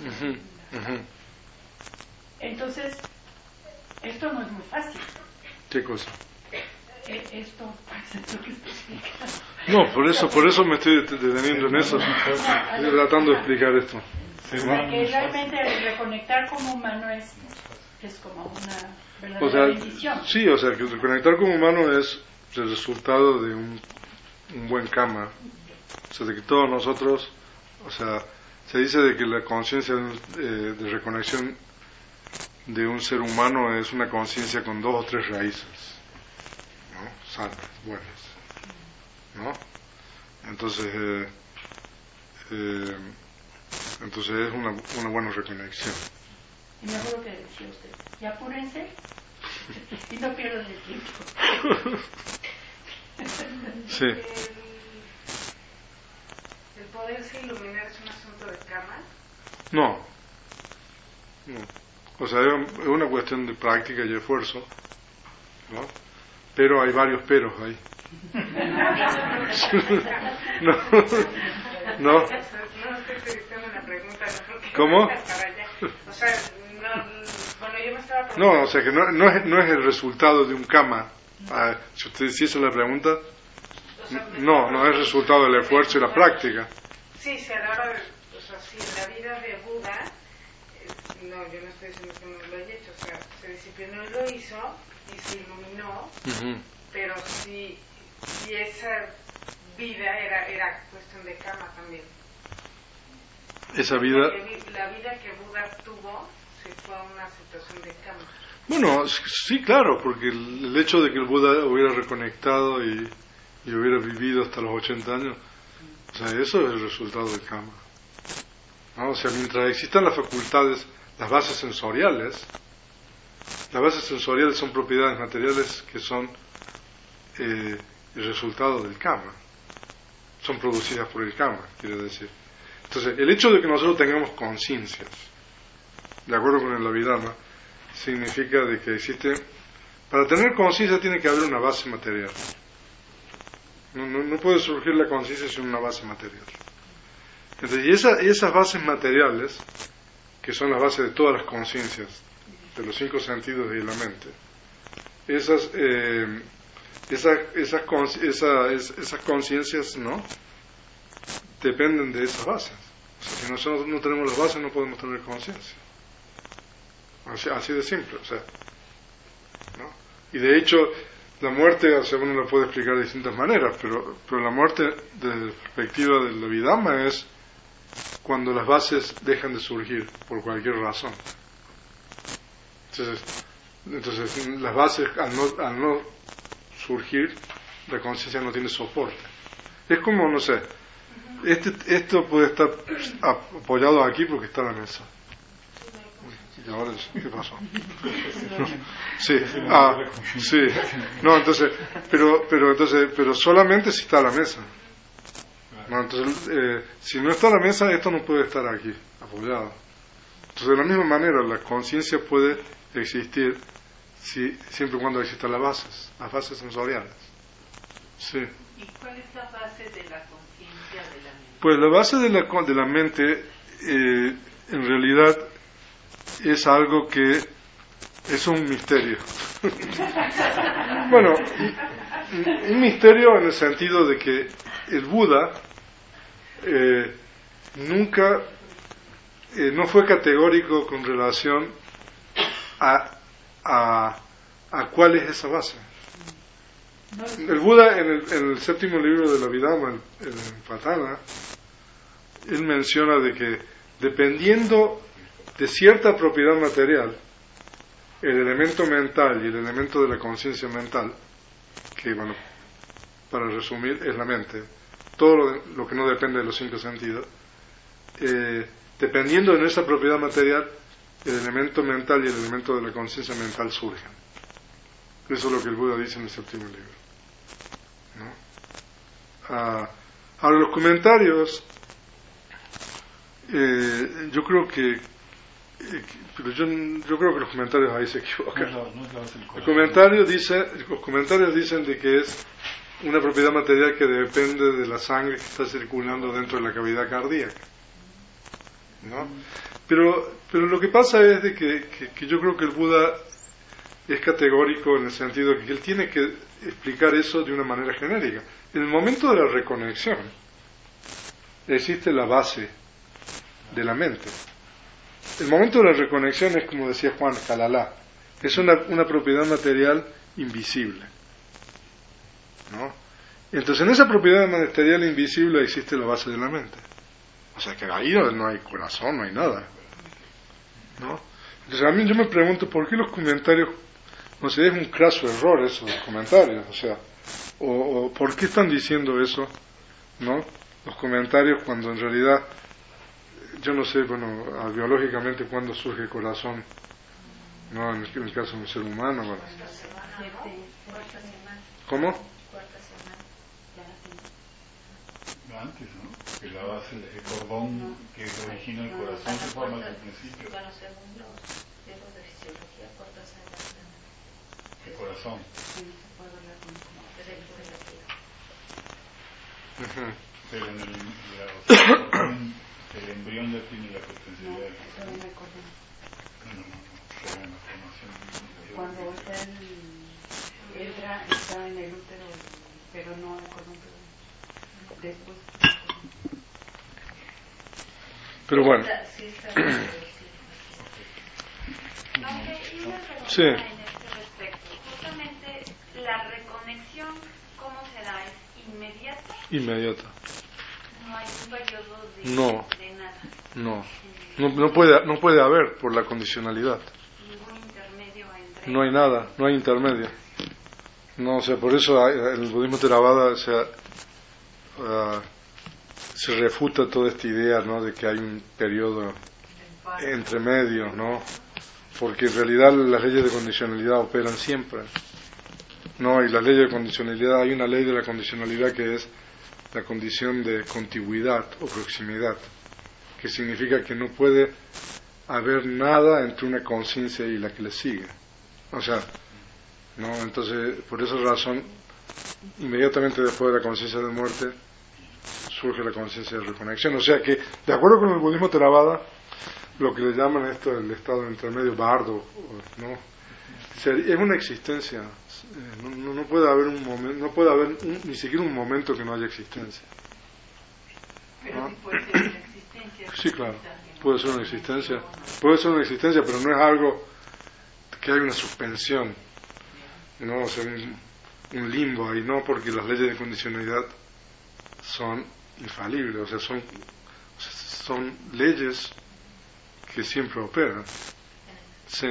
Entonces, esto no es muy fácil. ¿Qué cosa? Esto es lo que estoy explicando. No, por eso me estoy deteniendo en eso. Estoy tratando de explicar esto. O sea, que realmente el reconectar como humano es como una verdadera bendición. Sí, o sea, que el reconectar como humano es el resultado de un buen karma. O sea, de que todos nosotros, o sea, se dice de que la conciencia de reconexión de un ser humano es una conciencia con 2 o 3 raíces, ¿no? Sanas, buenas, ¿no? Entonces es una buena reconexión. Y me acuerdo que decía usted, y apúrense y no pierdan el tiempo. Sí. ¿El poderse iluminar es un asunto de karma? No. O sea, es una cuestión de práctica y esfuerzo, ¿no? Pero hay varios peros ahí. No. No estoy predicando la pregunta. ¿Cómo? O sea, bueno, yo me estaba preguntando. No, o sea que no es el resultado de un karma. Si usted hizo la pregunta, no es el resultado del esfuerzo y la práctica. Sí, a la hora de, o sea, si en la vida de Buda, no, yo no estoy diciendo que no lo haya hecho, o sea, se disciplinó y lo hizo y se iluminó, pero si esa vida era cuestión de karma también. Esa vida. La vida que Buda tuvo se fue a una situación de karma. Bueno, sí, claro, porque el hecho de que el Buda hubiera reconectado y hubiera vivido hasta los 80 años, o sea, eso es el resultado del karma, ¿no? O sea, mientras existan las facultades, las bases sensoriales son propiedades materiales que son el resultado del karma, son producidas por el karma, quiere decir. Entonces, el hecho de que nosotros tengamos conciencias, de acuerdo con el Abhidhamma, significa de que existe, para tener conciencia tiene que haber una base material. No puede surgir la conciencia sin una base material. Entonces, y esas bases materiales, que son las bases de todas las conciencias, de los 5 sentidos y de la mente, esas conciencias, ¿no?, dependen de esas bases. O sea, si nosotros no tenemos las bases, no podemos tener conciencia. Así de simple, o sea, ¿no? Y de hecho, la muerte, o sea, uno lo puede explicar de distintas maneras, pero la muerte, desde la perspectiva del Abhidhamma, es cuando las bases dejan de surgir por cualquier razón. Entonces las bases, al no surgir, la conciencia no tiene soporte. Es como, no sé, esto puede estar apoyado aquí porque está la mesa. ¿Y ahora qué pasó? No. Sí, sí. No, entonces, pero solamente si está la mesa. No, entonces, si no está la mesa, esto no puede estar aquí, apoyado. Entonces, de la misma manera, la conciencia puede existir siempre y cuando existan las bases sensoriales. Sí. ¿Y cuál es la base de la conciencia de la mente? Pues la base de la mente, en realidad, es algo que es un misterio. Bueno, un misterio en el sentido de que el Buda nunca no fue categórico con relación a cuál es esa base. El Buda en el séptimo libro de la Abhidhamma, el Patana, él menciona de que dependiendo de cierta propiedad material, el elemento mental y el elemento de la conciencia mental, que bueno, para resumir es la mente, todo lo que no depende de los 5 sentidos, dependiendo de nuestra propiedad material, el elemento mental y el elemento de la conciencia mental surgen. Eso es lo que el Buda dice en el séptimo libro, ¿no? Ahora los comentarios, yo creo que los comentarios ahí se equivocan. Los comentarios dicen de que es una propiedad material que depende de la sangre que está circulando dentro de la cavidad cardíaca, ¿no? Pero lo que pasa es de que yo creo que el Buda es categórico en el sentido de que él tiene que explicar eso de una manera genérica. En el momento de la reconexión existe la base de la mente. El momento de la reconexión es, como decía Juan Calalá, es una propiedad material invisible, ¿no? Entonces en esa propiedad material invisible existe la base de la mente. O sea que ahí no hay corazón, no hay nada, ¿no? Entonces a mí yo me pregunto por qué los comentarios, no sé, es un craso error eso de los comentarios, o sea, o por qué están diciendo eso, ¿no? Los comentarios cuando en realidad, yo no sé, bueno, biológicamente cuándo surge el corazón, ¿no? En el caso de un ser humano, bueno. ¿Cómo? Antes, ¿no? Que la base, el cordón que origina el corazón se forma desde el principio. Bueno, según los libros de fisiología, cortas en el corazón. Pero en el embrión ya tiene la potencialidad. No, cuando está en el útero, pero no el cordón. Después. Pero bueno. Sí. En este respecto, justamente la reconexión, ¿cómo será? ¿Es inmediata? Inmediata. No hay un periodo de nada. No puede haber por la condicionalidad. Ningún intermedio entre. No hay nada, no hay intermedio. No, o sea, por eso en el budismo Theravada, o sea, se refuta toda esta idea, ¿no?, de que hay un periodo entre medio, ¿no? Porque en realidad las leyes de condicionalidad operan siempre, ¿no? Y las leyes de condicionalidad, hay una ley de la condicionalidad que es la condición de contigüidad o proximidad, que significa que no puede haber nada entre una conciencia y la que le sigue. O sea, ¿no? Entonces, por esa razón, inmediatamente después de la conciencia de muerte surge la conciencia de reconexión. O sea que, de acuerdo con el budismo Theravada, lo que le llaman esto el estado intermedio, bardo, ¿no?, es una existencia. No puede haber un momento, no puede haber ni siquiera un momento que no haya existencia. Pero sí puede ser una existencia. Sí, claro, puede ser una existencia, pero no es algo que hay una suspensión, ¿no? O sea, un limbo ahí, no, porque las leyes de condicionalidad son infalibles, o sea, son leyes que siempre operan. Sí.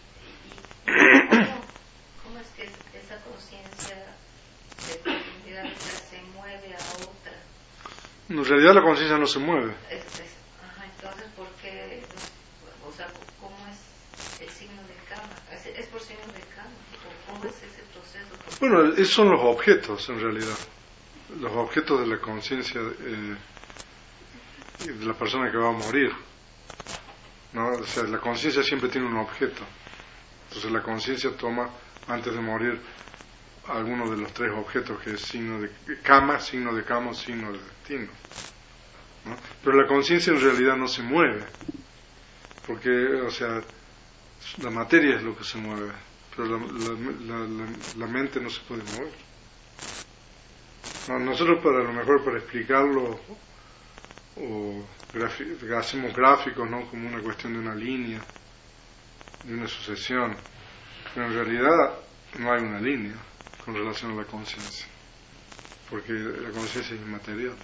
¿Cómo es que esa conciencia de profundidad se mueve a otra? En realidad la conciencia no se mueve. Entonces, ¿por qué? O sea, ¿cómo es el signo de karma? ¿Es por signo de karma? ¿Cómo es ese proceso? Bueno, esos son los objetos, en realidad. Los objetos de la conciencia de la persona que va a morir, ¿no? O sea, la conciencia siempre tiene un objeto. Entonces la conciencia toma, antes de morir, alguno de los 3 objetos, que es signo de kama, signo de destino, ¿no? Pero la conciencia en realidad no se mueve, porque, o sea, la materia es lo que se mueve, pero la mente no se puede mover. No, nosotros, para explicarlo hacemos gráficos, ¿no? Como una cuestión de una línea, de una sucesión, pero en realidad no hay una línea con relación a la conciencia, porque la conciencia es inmaterial.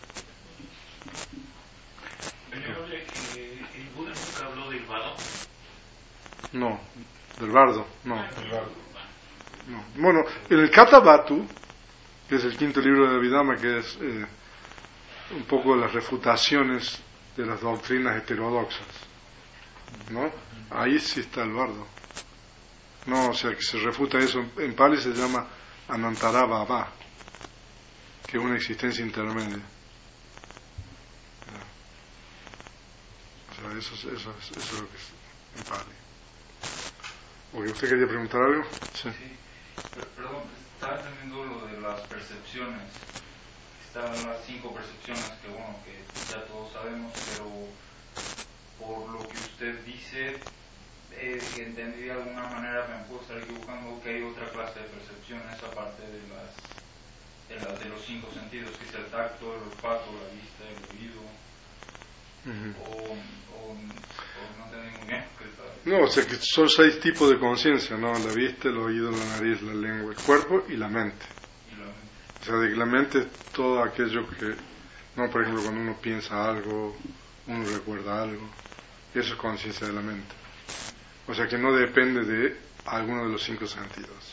¿El Buda nunca habló del vado? No, del bardo, no. No. Bueno, en el Kathabatu, que es el quinto libro de Abhidhamma, que es un poco las refutaciones de las doctrinas heterodoxas, ¿no? Ahí sí está el bardo. No, o sea, que se refuta eso. En Pali se llama Anantara Bhava, que es una existencia intermedia. O sea, eso es lo que es en Pali. Oye, ¿usted quería preguntar algo? Sí. Perdón, estaba entendiendo lo de las percepciones. Estaban las 5 percepciones que, bueno, que ya todos sabemos, pero por lo que usted dice, que entendí de alguna manera, me puedo estar equivocando, que hay otra clase de percepciones aparte de los 5 sentidos, que es el tacto, el olfato, la vista, el oído. O no entendí muy bien. No, o sea que son 6 tipos de conciencia, ¿no? La vista, el oído, la nariz, la lengua, el cuerpo y la mente. O sea, de que la mente es todo aquello que, no, por ejemplo, cuando uno piensa algo, uno recuerda algo, eso es conciencia de la mente. O sea que no depende de alguno de los 5 sentidos,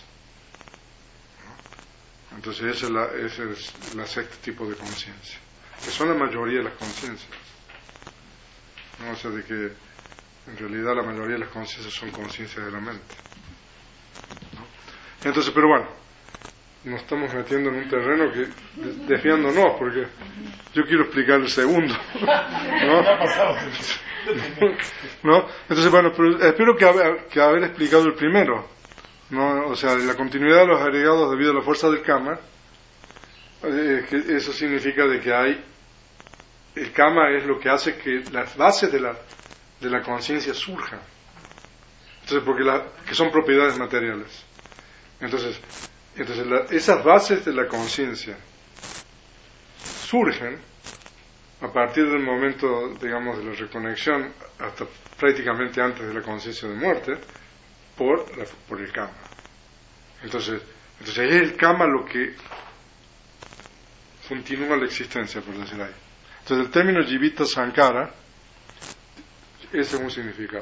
¿no? Entonces ese es la sexto tipo de conciencia, que son la mayoría de las conciencias, ¿no? O sea, de que en realidad la mayoría de las conciencias son conciencias de la mente, ¿no? Entonces, pero bueno, nos estamos metiendo en un terreno que desviándonos, porque yo quiero explicar el segundo, ¿no? ¿No? Entonces, bueno, pero espero que haber explicado el primero, ¿no? O sea, la continuidad de los agregados debido a la fuerza del karma, que eso significa de que el karma es lo que hace que las bases de la conciencia surjan. Entonces, que son propiedades materiales. Entonces esas bases de la conciencia surgen a partir del momento, digamos, de la reconexión hasta prácticamente antes de la conciencia de muerte por el karma. Entonces es el karma lo que continúa la existencia, por decir ahí. Entonces el término Jivita Sankara, ese es un significado,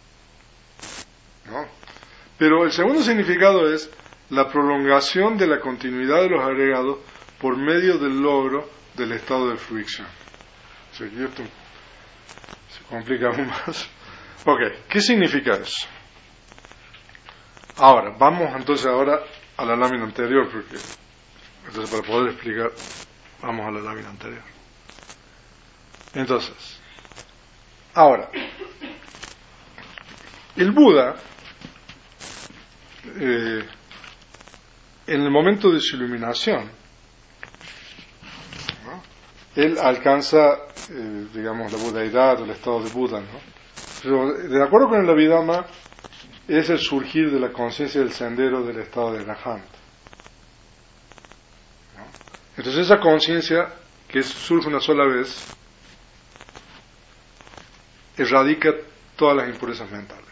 ¿no? Pero el segundo significado es la prolongación de la continuidad de los agregados por medio del logro del estado de fruición. O sea, que esto se complica aún más. Ok, ¿qué significa eso? Ahora, vamos entonces a la lámina anterior, porque entonces para poder explicar, vamos a la lámina anterior. Entonces, ahora, el Buda, en el momento de su iluminación, ¿no? Él alcanza, digamos, la budaidad o el estado de Buda, ¿no? Pero de acuerdo con el Abhidhamma, es el surgir de la conciencia del sendero del estado de Arahant, ¿no? Entonces esa conciencia que surge una sola vez erradica todas las impurezas mentales,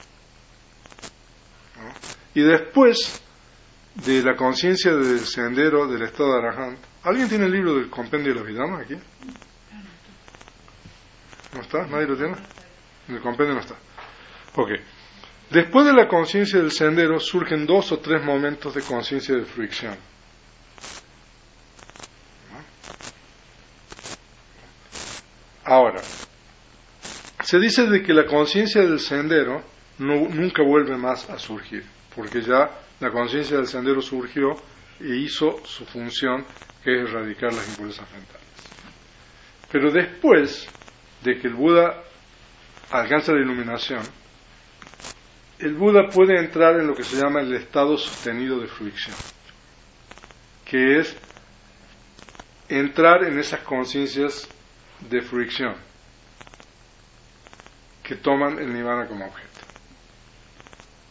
¿no? Y después de la conciencia del sendero del estado de Arahant, ¿alguien tiene el libro del compendio de la Abhidhamma aquí? ¿No está? ¿Nadie lo tiene? En el compendio no está. Ok. Después de la conciencia del sendero surgen 2 o 3 momentos de conciencia de fricción, ¿no? Ahora, se dice de que la conciencia del sendero nunca vuelve más a surgir, porque ya la conciencia del sendero surgió e hizo su función, que es erradicar las impurezas mentales. Pero después de que el Buda alcanza la iluminación, el Buda puede entrar en lo que se llama el estado sostenido de fruición, que es entrar en esas conciencias de fruición que toman el nirvana como objeto.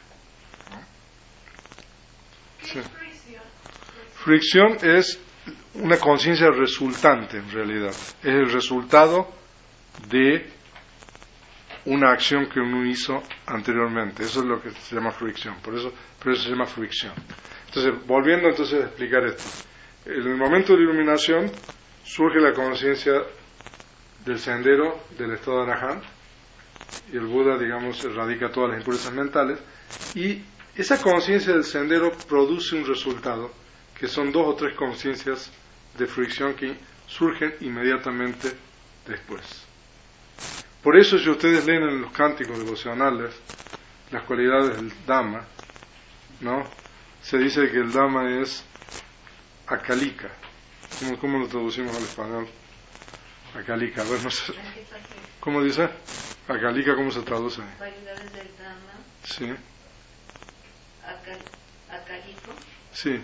Sí. Fricción es una conciencia resultante en realidad. Es el resultado de una acción que uno hizo anteriormente. Eso es lo que se llama fruición. Por eso se llama fruición. Entonces, volviendo entonces a explicar esto. En el momento de la iluminación surge la conciencia del sendero, del estado de Arahant, y el Buda, digamos, erradica todas las impurezas mentales, y esa conciencia del sendero produce un resultado, que son 2 o 3 conciencias de fruición que surgen inmediatamente después. Por eso, si ustedes leen en los cánticos devocionales las cualidades del Dhamma, ¿no? Se dice que el Dhamma es akalika. ¿Cómo lo traducimos al español? Akalika, a ver, no sé. ¿Cómo dice? Akalika, ¿cómo se traduce? Cualidades del Dhamma. Sí. Akalico. Sí.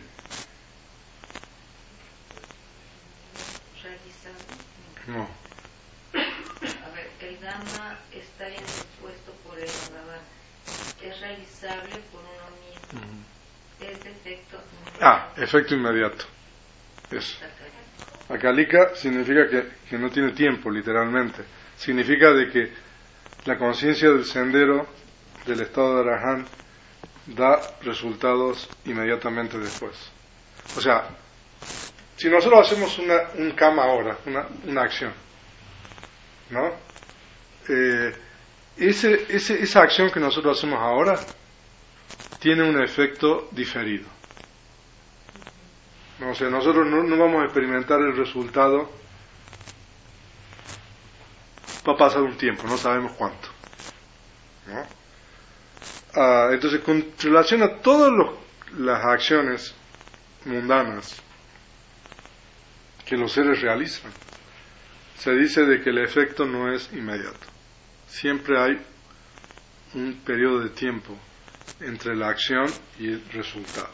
Realizado. No. A ver, el Dhamma está bien dispuesto por el Bhagavan. Es realizable por uno mismo. Es de efecto inmediato. Efecto inmediato. Eso. Akalika significa que no tiene tiempo, literalmente. Significa de que la conciencia del sendero, del estado de Arahant, da resultados inmediatamente después. O sea, si nosotros hacemos un kama ahora, una acción, ¿no? Esa acción que nosotros hacemos ahora tiene un efecto diferido. ¿No? O sea, nosotros no vamos a experimentar el resultado. Va a pasar un tiempo, no sabemos cuánto, ¿no? Entonces, con relación a todas las acciones mundanas que los seres realizan, se dice de que el efecto no es inmediato. Siempre hay un periodo de tiempo entre la acción y el resultado,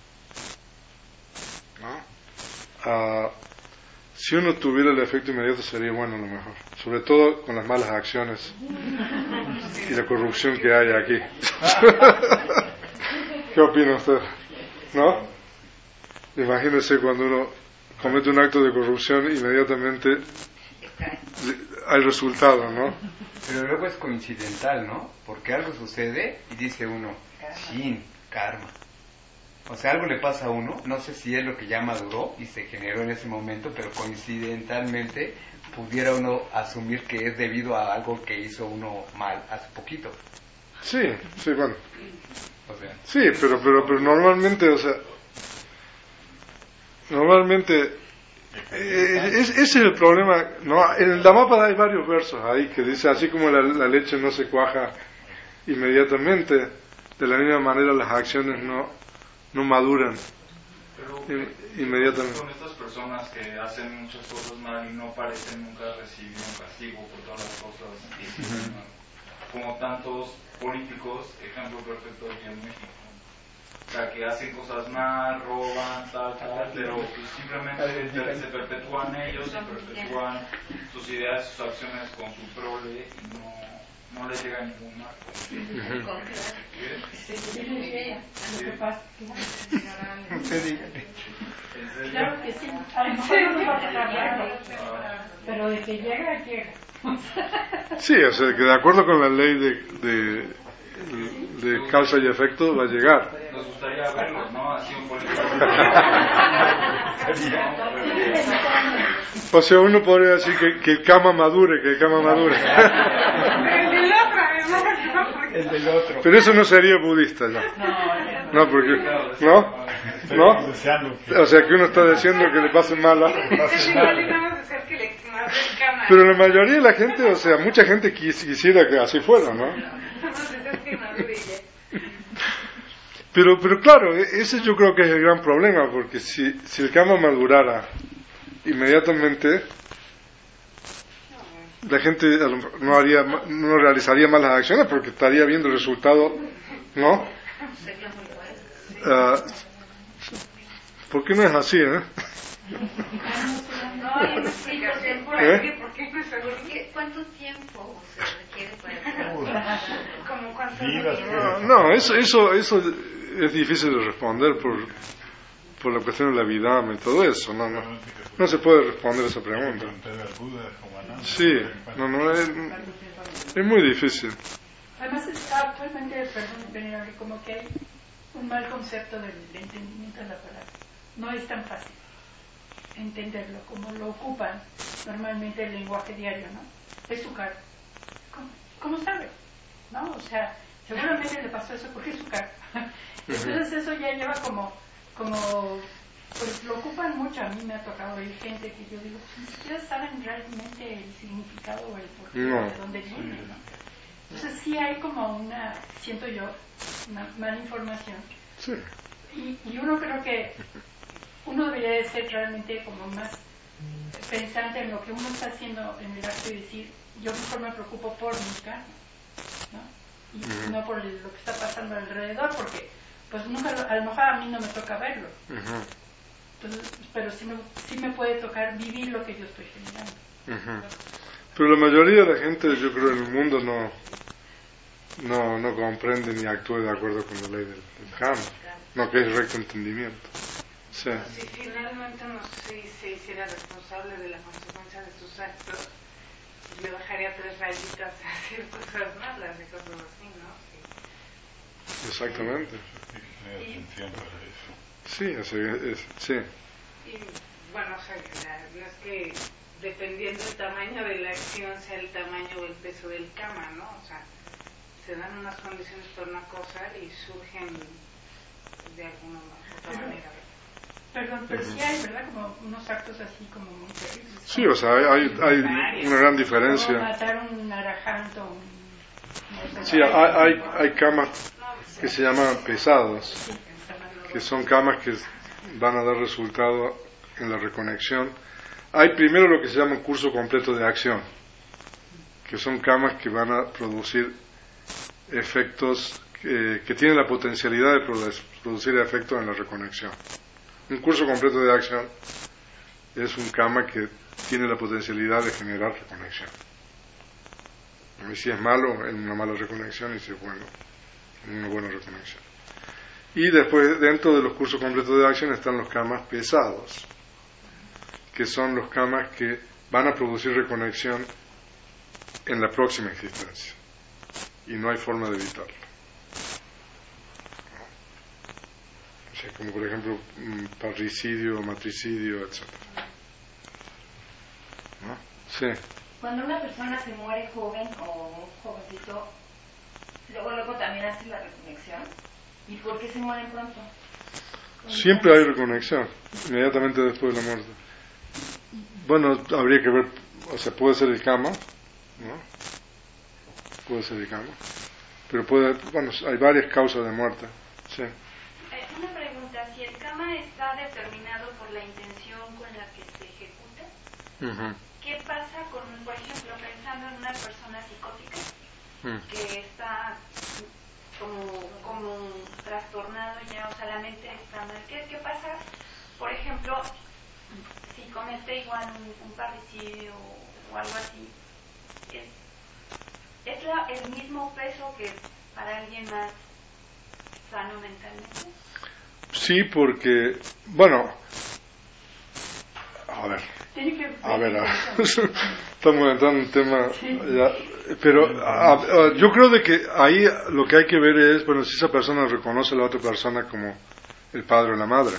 ¿no? Si uno tuviera el efecto inmediato sería bueno a lo mejor, sobre todo con las malas acciones y la corrupción que hay aquí. ¿Qué opina usted? ¿No? Imagínese cuando uno comete un acto de corrupción, inmediatamente hay resultado, ¿no? Pero luego es coincidental, ¿no? Porque algo sucede y dice uno, shin, karma. O sea, algo le pasa a uno, no sé si es lo que ya maduró y se generó en ese momento, pero coincidentalmente pudiera uno asumir que es debido a algo que hizo uno mal hace poquito. Sí, bueno. O sea. Sí, pero normalmente, o sea, ese es el problema, ¿no? En el Dhammapada hay varios versos ahí que dice, así como la leche no se cuaja inmediatamente, de la misma manera las acciones no maduran inmediatamente. Son estas personas que hacen muchas cosas mal y no parecen nunca recibir un castigo por todas las cosas que hicieron mal. Como tantos políticos, ejemplo perfecto aquí en México. O sea, que hacen cosas mal, roban, tal, pero pues simplemente se perpetúan ellos y perpetúan sus ideas, sus acciones con su prole y no les llega ningún mal. Claro que sí, a lo mejor no nos va a tocar, pero de que llega. Sí, o sea, que de acuerdo con la ley de causa y efecto va a llegar. Nos gustaría verlos, ¿no? Así un político. O sea, uno podría decir que el kama madure, El del otro. Pero eso no sería budista ya. No, porque o sea, que uno está diciendo que le pase mal. Pero la mayoría de la gente, o sea, mucha gente quisiera que así fuera, ¿no? Pero claro, ese yo creo que es el gran problema, porque si el kama madurara inmediatamente, la gente no realizaría malas acciones porque estaría viendo el resultado, ¿no? ¿Por qué no es así, ¿Cuánto tiempo se requiere para ¿Como cuánto No, eso es difícil de responder por la cuestión de la vida y todo eso. No se puede responder esa pregunta. Sí, es muy difícil. Además, actualmente, perdón, venerable, como que hay un mal concepto del entendimiento de la palabra. No es tan fácil entenderlo como lo ocupan normalmente el lenguaje diario, ¿no? Es su carta. ¿Cómo sabe? ¿No? O sea, seguramente le pasó eso porque es su carta. Entonces eso ya lleva como pues lo ocupan mucho. A mí me ha tocado oír gente que yo digo, ni siquiera saben realmente el significado o el porqué, de dónde viene, ¿no? Entonces sí hay como siento yo, una mala información. Sí. Y uno creo que uno debería de ser realmente como más pensante en lo que uno está haciendo en el acto y decir, yo mejor me preocupo por mi carne, ¿no? Y no por lo que está pasando alrededor, porque pues nunca, a lo mejor a mí no me toca verlo. Entonces, pero sí me puede tocar vivir lo que yo estoy generando. Pero la mayoría de la gente, yo creo, en el mundo no comprende ni actúa de acuerdo con la ley del karma, no, que es recto entendimiento. Sí. Si finalmente uno se hiciera responsable de las consecuencias de sus actos, pues le bajaría 3 rayitas a hacer cosas malas y cosas así, ¿no? Sí. Exactamente. Sí, sí. Y bueno, o sea, no es que dependiendo del tamaño de la acción sea el tamaño o el peso del karma, ¿no? O sea, se dan unas condiciones para una cosa y surgen de alguna otra manera. Perdón, pero sí hay, ¿verdad? Como unos actos así como muy terribles. Sí, o sea, hay una gran diferencia. Como matar un arajanto. Sí, hay camas que se llaman pesados, que son camas que van a dar resultado en la reconexión. Hay primero lo que se llama un curso completo de acción, que son camas que van a producir efectos que tienen la potencialidad de producir efectos en la reconexión. Un curso completo de acción es un karma que tiene la potencialidad de generar reconexión. Y si es malo, en una mala reconexión, y si es bueno, en una buena reconexión. Y después, dentro de los cursos completos de acción, están los karmas pesados, que son los karmas que van a producir reconexión en la próxima existencia. Y no hay forma de evitarlo. O sea, como por ejemplo parricidio, matricidio, etc. ¿No? Sí. Cuando una persona se muere joven o un jovencito, luego también hace la reconexión. ¿Y por qué se mueren pronto? Siempre hay reconexión, inmediatamente después de la muerte. Bueno, habría que ver, o sea, puede ser el karma, ¿no? Puede ser el karma. Pero hay varias causas de muerte. Sí. Una pregunta, si el karma está determinado por la intención con la que se ejecuta, ¿qué pasa con, por ejemplo, pensando en una persona psicótica que está como trastornado ya, o sea, la mente está mal? ¿Qué pasa, por ejemplo, si comete igual un parricidio o algo así? ¿Es el mismo peso que para alguien más sano mentalmente? Sí, porque, bueno, a ver, estamos entrando en un tema, ya, pero yo creo de que ahí lo que hay que ver es, bueno, si esa persona reconoce a la otra persona como el padre o la madre.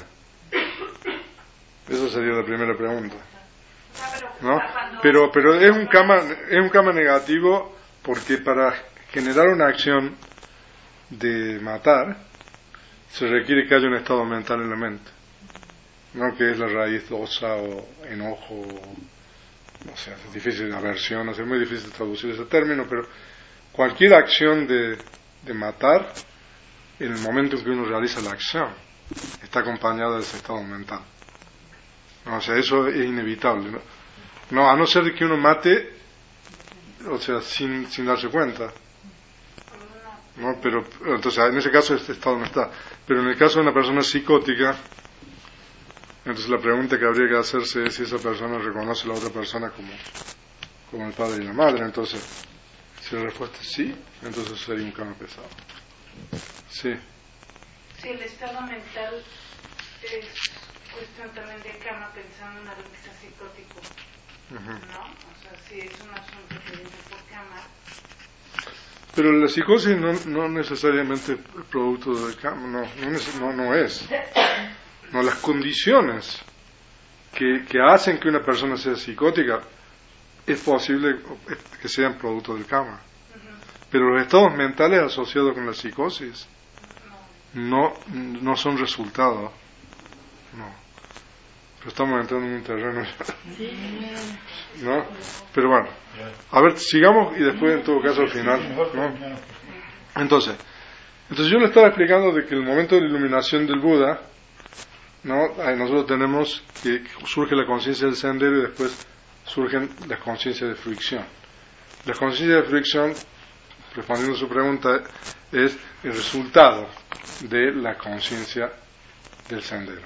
Esa sería la primera pregunta, ¿no? Pero es un karma negativo, porque para generar una acción de matar se requiere que haya un estado mental en la mente, no que es la raíz dosa o enojo, no sé, es difícil, aversión, es muy difícil traducir ese término, pero cualquier acción de matar, en el momento en que uno realiza la acción, está acompañada de ese estado mental. No, o sea, eso es inevitable, ¿no? A no ser que uno mate, o sea, sin darse cuenta, ¿no? Pero entonces en ese caso este estado no está. Pero en el caso de una persona psicótica, entonces la pregunta que habría que hacerse es si esa persona reconoce a la otra persona como el padre y la madre. Entonces, si la respuesta es sí, entonces sería un karma pesado. Sí. Si el estado mental es cuestión también de karma, pensando en alguien que está psicótico, ¿no? O sea, si es un asunto que viene por karma. Pero la psicosis no necesariamente es producto del karma, no es. No, las condiciones que hacen que una persona sea psicótica es posible que sean producto del karma. Pero los estados mentales asociados con la psicosis no son resultado. No. Pero estamos entrando en un terreno, ¿no? Pero bueno, a ver, sigamos y después en todo caso al final, ¿no? Entonces yo le estaba explicando de que el momento de la iluminación del Buda, ¿no? Nosotros tenemos que surge la conciencia del sendero y después surgen las conciencias de fricción. La conciencia de fricción, respondiendo a su pregunta, es el resultado de la conciencia del sendero.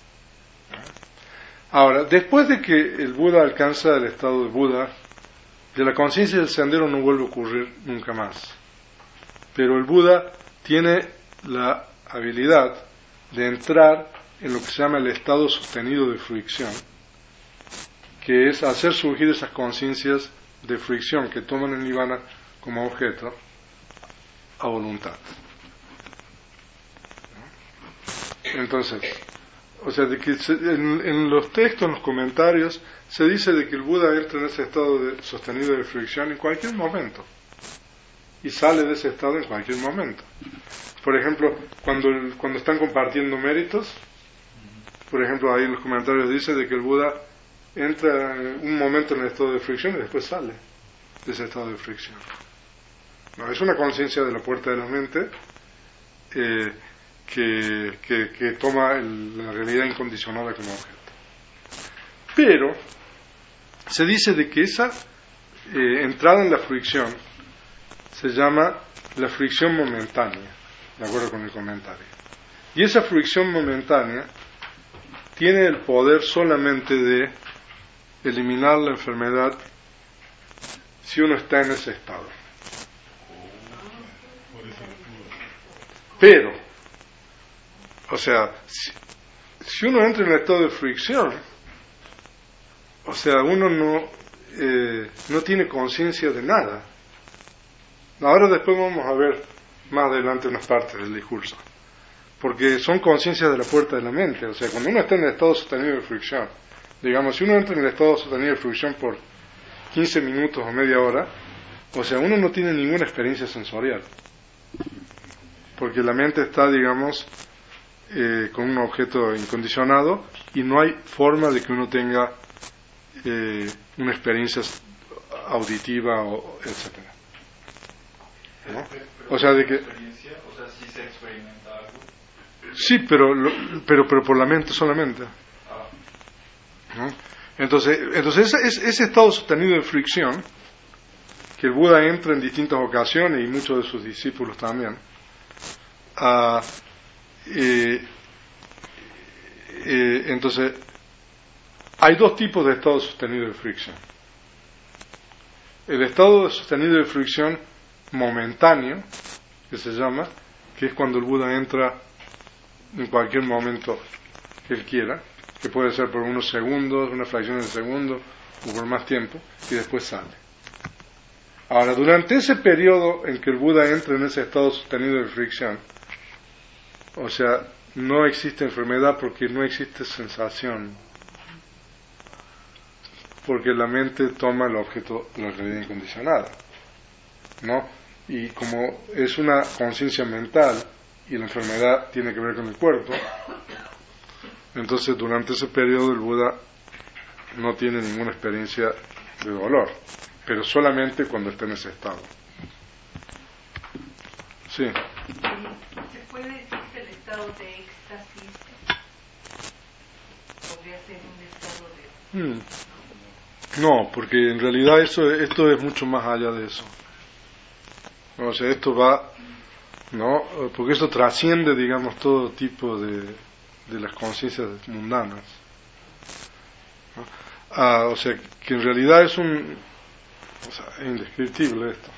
Ahora, después de que el Buda alcanza el estado de Buda, de la conciencia del sendero no vuelve a ocurrir nunca más. Pero el Buda tiene la habilidad de entrar en lo que se llama el estado sostenido de fricción, que es hacer surgir esas conciencias de fricción que toman el nirvana como objeto a voluntad. Entonces, o sea, de que en los textos, en los comentarios, se dice de que el Buda entra en ese estado de sostenido de fricción en cualquier momento y sale de ese estado en cualquier momento. Por ejemplo, cuando están compartiendo méritos, por ejemplo, ahí en los comentarios dice de que el Buda entra un momento en el estado de fricción y después sale de ese estado de fricción. No, es una conciencia de la puerta de la mente que toma la realidad incondicionada como objeto. Pero se dice de que esa entrada en la fricción se llama la fricción momentánea, de acuerdo con el comentario. Y esa fricción momentánea tiene el poder solamente de eliminar la enfermedad si uno está en ese estado. Pero, o sea, si uno entra en el estado de fricción, o sea, uno no tiene conciencia de nada. Ahora después vamos a ver más adelante unas partes del discurso, porque son conciencias de la puerta de la mente. O sea, cuando uno está en el estado sostenido de fricción, digamos, si uno entra en el estado sostenido de fricción por 15 minutos o media hora, o sea, uno no tiene ninguna experiencia sensorial, porque la mente está, digamos, con un objeto incondicionado y no hay forma de que uno tenga una experiencia auditiva o etcétera, ¿no? O sea, de que o sea, sí se experimenta algo. Sí, pero por la mente solamente, ¿no? Entonces ese estado sostenido de fricción que el Buda entra en distintas ocasiones y muchos de sus discípulos también, entonces hay dos tipos de estado sostenido de fricción. El estado sostenido de fricción momentáneo, que se llama, que es cuando el Buda entra en cualquier momento que él quiera, que puede ser por unos segundos, una fracción de segundo o por más tiempo, y después sale. Ahora, durante ese periodo en que el Buda entra en ese estado sostenido de fricción, o sea, no existe enfermedad porque no existe sensación, porque la mente toma el objeto de la realidad incondicionada, ¿no? Y como es una conciencia mental y la enfermedad tiene que ver con el cuerpo, entonces durante ese periodo el Buda no tiene ninguna experiencia de dolor, pero solamente cuando está en ese estado. Sí. ¿Se puede decir que el estado de éxtasis podría ser un estado de... No, porque en realidad esto es mucho más allá de eso. O sea, esto va, ¿no? Porque esto trasciende, digamos, todo tipo de las conciencias mundanas, ¿no? O sea, que en realidad es es indescriptible esto,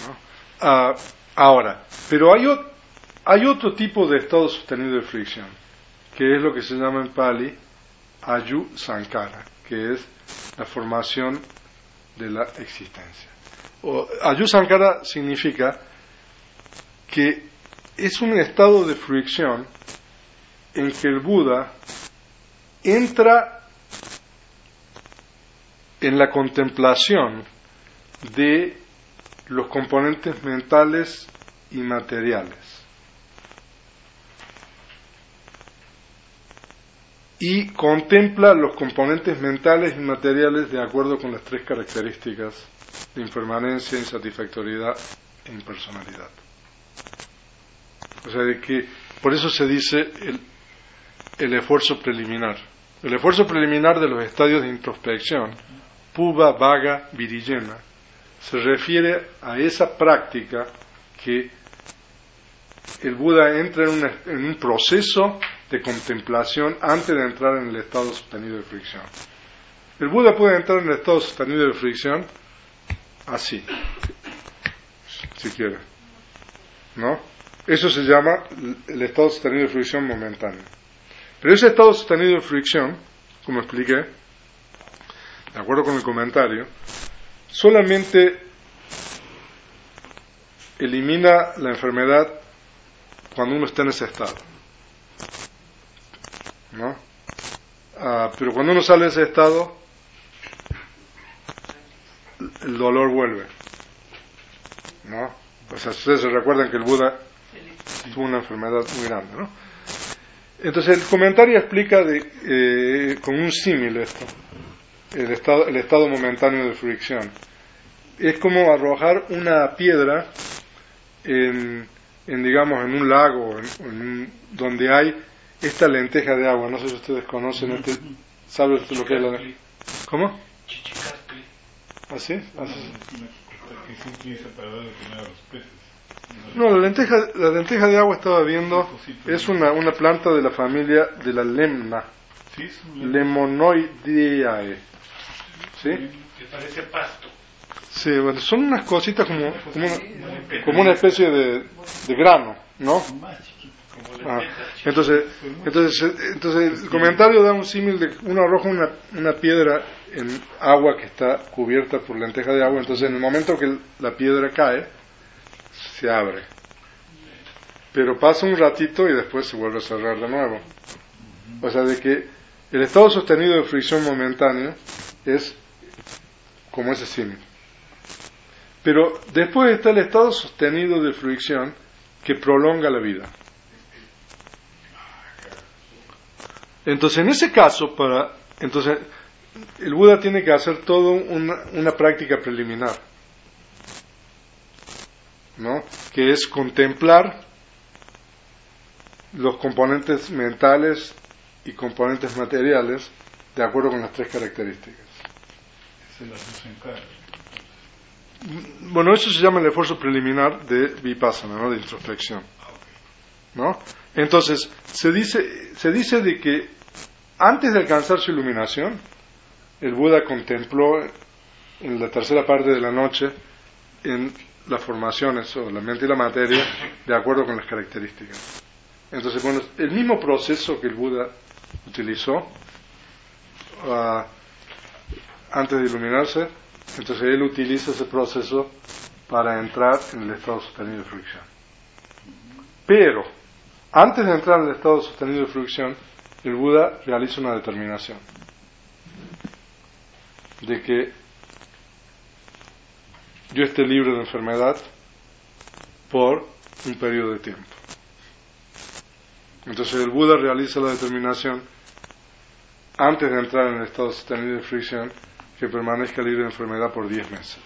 ¿no? Ahora, pero hay otro tipo de estado sostenido de fricción, que es lo que se llama en Pali Ayu Sankara, que es la formación de la existencia. Ayu Sankara significa que es un estado de fruición en que el Buda entra en la contemplación de los componentes mentales y materiales y contempla los componentes mentales y materiales de acuerdo con las tres características de impermanencia, insatisfactoriedad e impersonalidad. O sea, de que por eso se dice el esfuerzo preliminar. El esfuerzo preliminar de los estadios de introspección, Puba, Vaga, Virillena, se refiere a esa práctica que el Buda entra en un proceso de contemplación antes de entrar en el estado sostenido de fricción. El Buda puede entrar en el estado sostenido de fricción así, si quiere, ¿no? Eso se llama el estado sostenido de fricción momentáneo. Pero ese estado sostenido de fricción, como expliqué, de acuerdo con el comentario, solamente elimina la enfermedad cuando uno está en ese estado, ¿no? Pero cuando uno sale de ese estado, el dolor vuelve, ¿no? O sea, ustedes se recuerdan que el Buda tuvo una enfermedad muy grande, ¿no? Entonces el comentario explica con un símil esto, el estado momentáneo de fricción. Es como arrojar una piedra en un lago, donde hay esta lenteja de agua. No sé si ustedes conocen ¿saben lo que es la? ¿Cómo? ¿Así? Que se utiliza para darle de comer a los peces. No, la lenteja de agua estaba viendo, es una planta de la familia de la lemna, Lemonoideae, ¿sí? Que parece pasto. Sí, bueno, son unas cositas como una especie de grano, ¿no? Entonces el comentario da un símil de uno arroja una piedra en agua que está cubierta por lenteja de agua, entonces en el momento que la piedra cae, se abre, pero pasa un ratito y después se vuelve a cerrar de nuevo. O sea, de que el estado sostenido de fricción momentáneo es como ese símil. Pero después está el estado sostenido de fricción que prolonga la vida. Entonces, en ese caso, entonces el Buda tiene que hacer todo una práctica preliminar, ¿no? Que es contemplar los componentes mentales y componentes materiales de acuerdo con las tres características. Bueno, eso se llama el esfuerzo preliminar de vipassana, ¿no? De introspección, ¿no? Entonces se dice de que antes de alcanzar su iluminación, el Buda contempló en la tercera parte de la noche en las formaciones o la mente y la materia de acuerdo con las características. Entonces, bueno, el mismo proceso que el Buda utilizó antes de iluminarse, entonces él utiliza ese proceso para entrar en el estado sostenido de fricción. Pero antes de entrar en el estado sostenido de fricción, el Buda realiza una determinación de que yo esté libre de enfermedad por un periodo de tiempo. Entonces el Buda realiza la determinación antes de entrar en el estado sostenido de fricción que permanezca libre de enfermedad por 10 meses,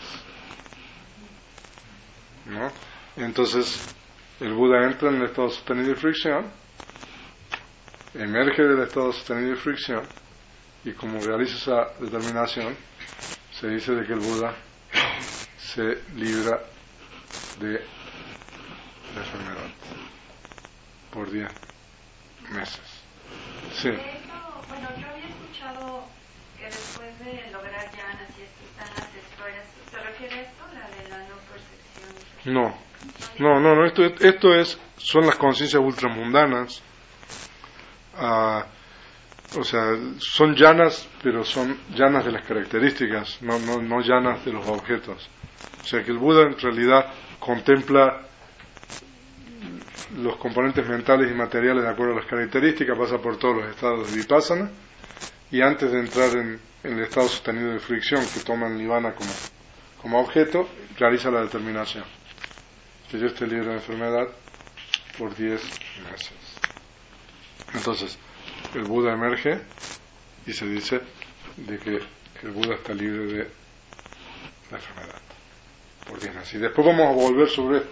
¿no? Entonces el Buda entra en el estado sostenido de fricción, emerge del estado sostenido de fricción, y como realiza esa determinación, se dice de que el Buda se libra de la enfermedad por 10 meses. Sí. Bueno, yo había escuchado que después de lograr jhanas y están las esferas. ¿Se refiere a esto, la de la no percepción? No, esto son las conciencias ultramundanas. o sea, son llanas, pero son llanas de las características, no llanas de los objetos. O sea que el Buda en realidad contempla los componentes mentales y materiales de acuerdo a las características, pasa por todos los estados de vipassana, y antes de entrar en el estado sostenido de fricción que toma el nirvana como objeto, realiza la determinación que yo esté libre de enfermedad por 10 meses. Entonces el Buda emerge y se dice de que el Buda está libre de la enfermedad por 10 meses. Y después vamos a volver sobre esto,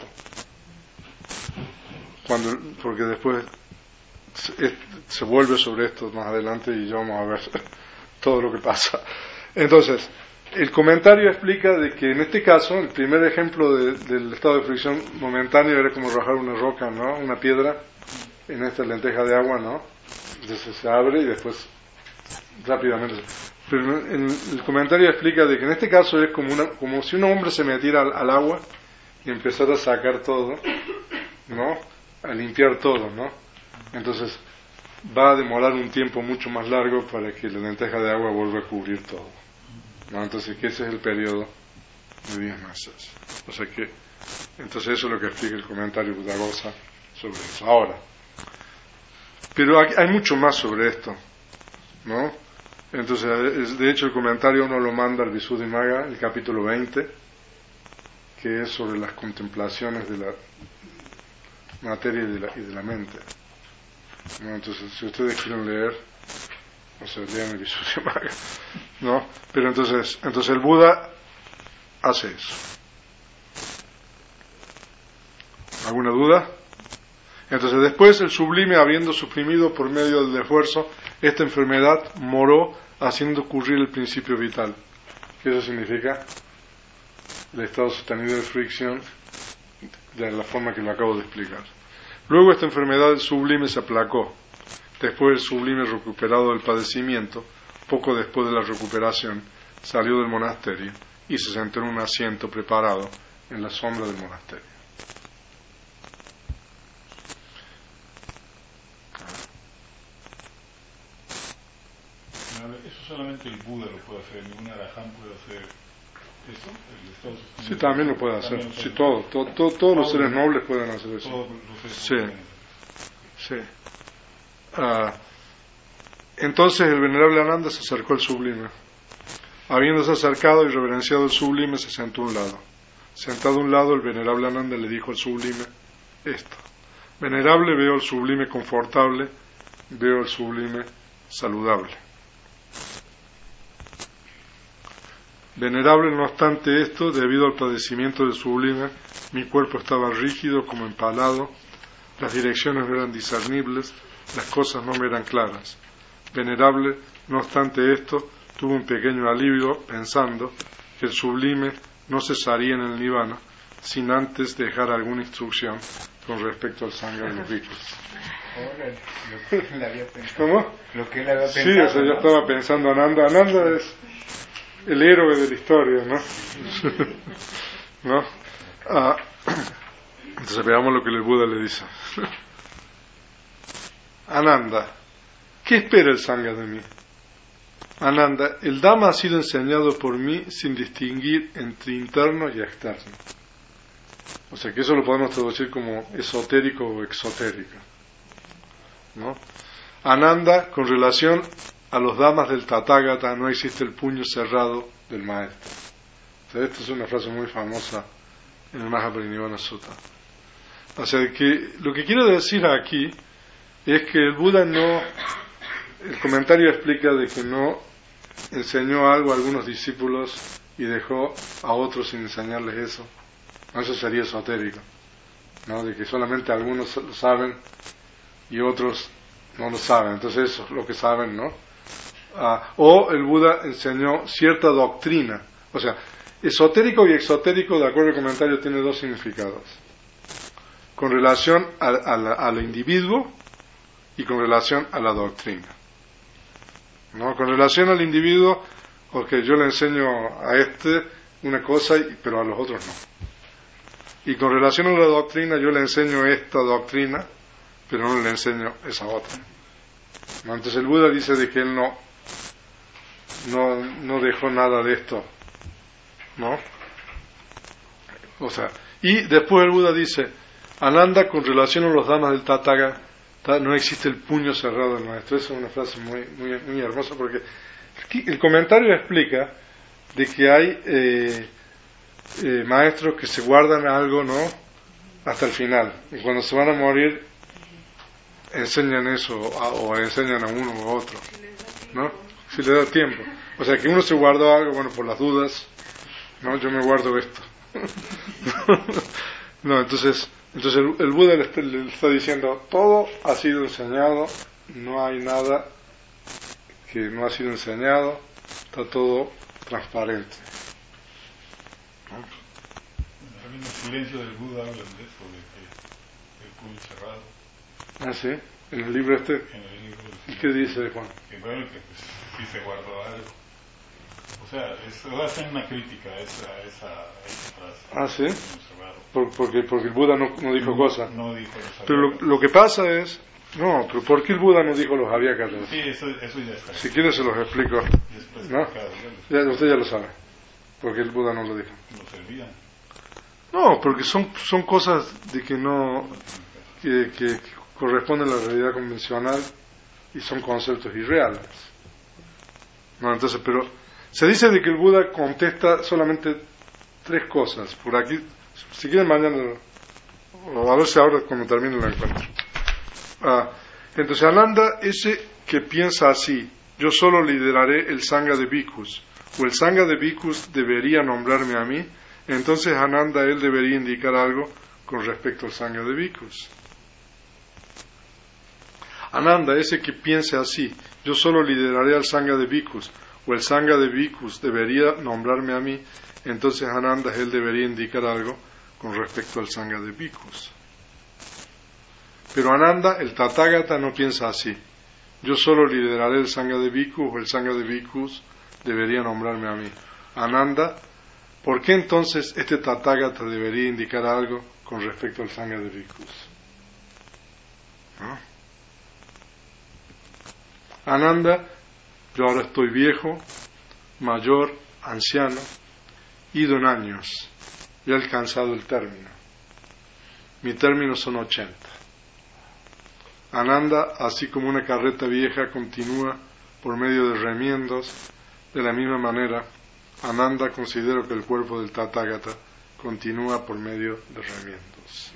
porque después se vuelve sobre esto más adelante y ya vamos a ver todo lo que pasa. Entonces, el comentario explica de que en este caso, el primer ejemplo del estado de fricción momentáneo era como arrojar una roca, ¿no? Una piedra en esta lenteja de agua, ¿no? Entonces se abre y después rápidamente. Pero el comentario explica de que en este caso es como si un hombre se metiera al agua y empezara a sacar todo, ¿no? A limpiar todo, ¿no? Entonces va a demorar un tiempo mucho más largo para que la lenteja de agua vuelva a cubrir todo, ¿no? Entonces que ese es el periodo de 10 meses. O sea que entonces eso es lo que explica el comentario Buddhaghosa sobre eso. Ahora, pero hay mucho más sobre esto, ¿no? Entonces, de hecho, el comentario uno lo manda al Visuddhimagga, el capítulo 20, que es sobre las contemplaciones de la materia y de la mente, ¿no? Entonces, si ustedes quieren leer, o sea, lean el Visuddhimagga, ¿no? Pero entonces el Buda hace eso. ¿Alguna duda? Entonces después el sublime, habiendo suprimido por medio del esfuerzo esta enfermedad, moró haciendo ocurrir el principio vital. ¿Qué eso significa? El estado sostenido de fricción, de la forma que lo acabo de explicar. Luego esta enfermedad del sublime se aplacó. Después el sublime, recuperado del padecimiento, poco después de la recuperación, salió del monasterio y se sentó en un asiento preparado en la sombra del monasterio. Eso solamente el Buda lo puede hacer, ningún arahant puede hacer eso, el estado sostenido. Sí, también lo puede hacer. Sí, todos los seres nobles pueden hacer eso. Todos los seres sí. Entonces el venerable Ananda se acercó al sublime. Habiéndose acercado y reverenciado el sublime, se sentó a un lado. Sentado a un lado, el venerable Ananda le dijo al sublime esto: Venerable, veo al sublime confortable, veo al sublime saludable. Venerable, no obstante esto, debido al padecimiento del sublime, mi cuerpo estaba rígido como empalado, las direcciones no eran discernibles, las cosas no me eran claras. Venerable, no obstante esto, tuve un pequeño alivio pensando que el sublime no cesaría en el nirvana sin antes dejar alguna instrucción con respecto al sangha de los ricos. ¿Cómo? Lo que él había pensado. Sí, o sea, yo estaba pensando Ananda es el héroe de la historia, ¿no? ¿No? Entonces veamos lo que el Buda le dice. Ananda, ¿qué espera el sangha de mí? Ananda, el Dhamma ha sido enseñado por mí sin distinguir entre interno y externo. O sea que eso lo podemos traducir como esotérico o exotérico, ¿no? Ananda, con relación a los Dhammas del Tathagata, no existe el puño cerrado del maestro. O sea, esta es una frase muy famosa en el Mahaparinibbana Sutta. O sea que lo que quiero decir aquí es que el Buda el comentario explica de que no enseñó algo a algunos discípulos y dejó a otros sin enseñarles eso. No, eso sería esotérico, ¿no? De que solamente algunos lo saben y otros no lo saben. Entonces eso es lo que saben, ¿no? O el Buda enseñó cierta doctrina. O sea, esotérico y exotérico, de acuerdo al comentario, tiene dos significados. Con relación al individuo y con relación a la doctrina, ¿no? Con relación al individuo, porque yo le enseño a una cosa, pero a los otros no. Y con relación a la doctrina, yo le enseño esta doctrina, pero no le enseño esa otra. ¿no? Entonces el Buda dice de que él no dejó nada de esto, ¿no? O sea, y después el Buda dice, Ananda, con relación a los damas del Tathagata, no existe el puño cerrado del maestro. Esa es una frase muy, muy, muy hermosa, porque el comentario explica de que hay maestros que se guardan algo, ¿no?, hasta el final, y cuando se van a morir enseñan eso, o enseñan a uno u otro, ¿no? Si le da tiempo. O sea, que uno se guardó algo, bueno, por las dudas, ¿no? Yo me guardo esto. No, entonces el Buda le está diciendo, todo ha sido enseñado, no hay nada que no ha sido enseñado, está todo transparente. En el silencio del Buda hablan de eso, de que el puño cerrado. Ah, sí, en el libro este. En el libro ¿Y qué dice Juan? Que bueno, que pues, sí se guardó algo. O sea, hacen una crítica a esa frase. Ah, sí. Porque el Buda no dijo cosas. No dijo los había. Pero lo que pasa es, no, pero ¿por qué el Buda no dijo los habyakartas? Sí, eso ya está. Si quieres se los explico. Después ¿No? Usted ya lo sabe. Porque el Buda no lo dijo. Nos olvidan. No, porque son cosas de que no que corresponden a la realidad convencional y son conceptos irreales. No, entonces, pero se dice de que el Buda contesta solamente 3 cosas. Por aquí, si quieren mañana, o a ver si ahora cuando termine lo encuentro. Entonces Ananda, ese que piensa así, yo solo lideraré el Sangha de Bhikkhus, o el Sangha de Bhikkhus debería nombrarme a mí, entonces Ananda, él debería indicar algo con respecto al Sangha de Bhikkhus. Ananda, ese que piense así, yo solo lideraré al Sangha de Bhikkhus, o el Sangha de Bhikkhus debería nombrarme a mí, entonces Ananda, él debería indicar algo con respecto al Sangha de Bhikkhus. Pero Ananda, el Tathagata, no piensa así. Yo solo lideraré el Sangha de Bhikkhus, o el Sangha de Bhikkhus debería nombrarme a mí. Ananda, ¿por qué entonces este Tathagata debería indicar algo con respecto al Sangha de Bhikkhus? ¿No? Ananda, yo ahora estoy viejo, mayor, anciano, ido en años, y he alcanzado el término. Mi término son 80. Ananda, así como una carreta vieja continúa por medio de remiendos, de la misma manera, Ananda, considero que el cuerpo del Tathagata continúa por medio de remiendos.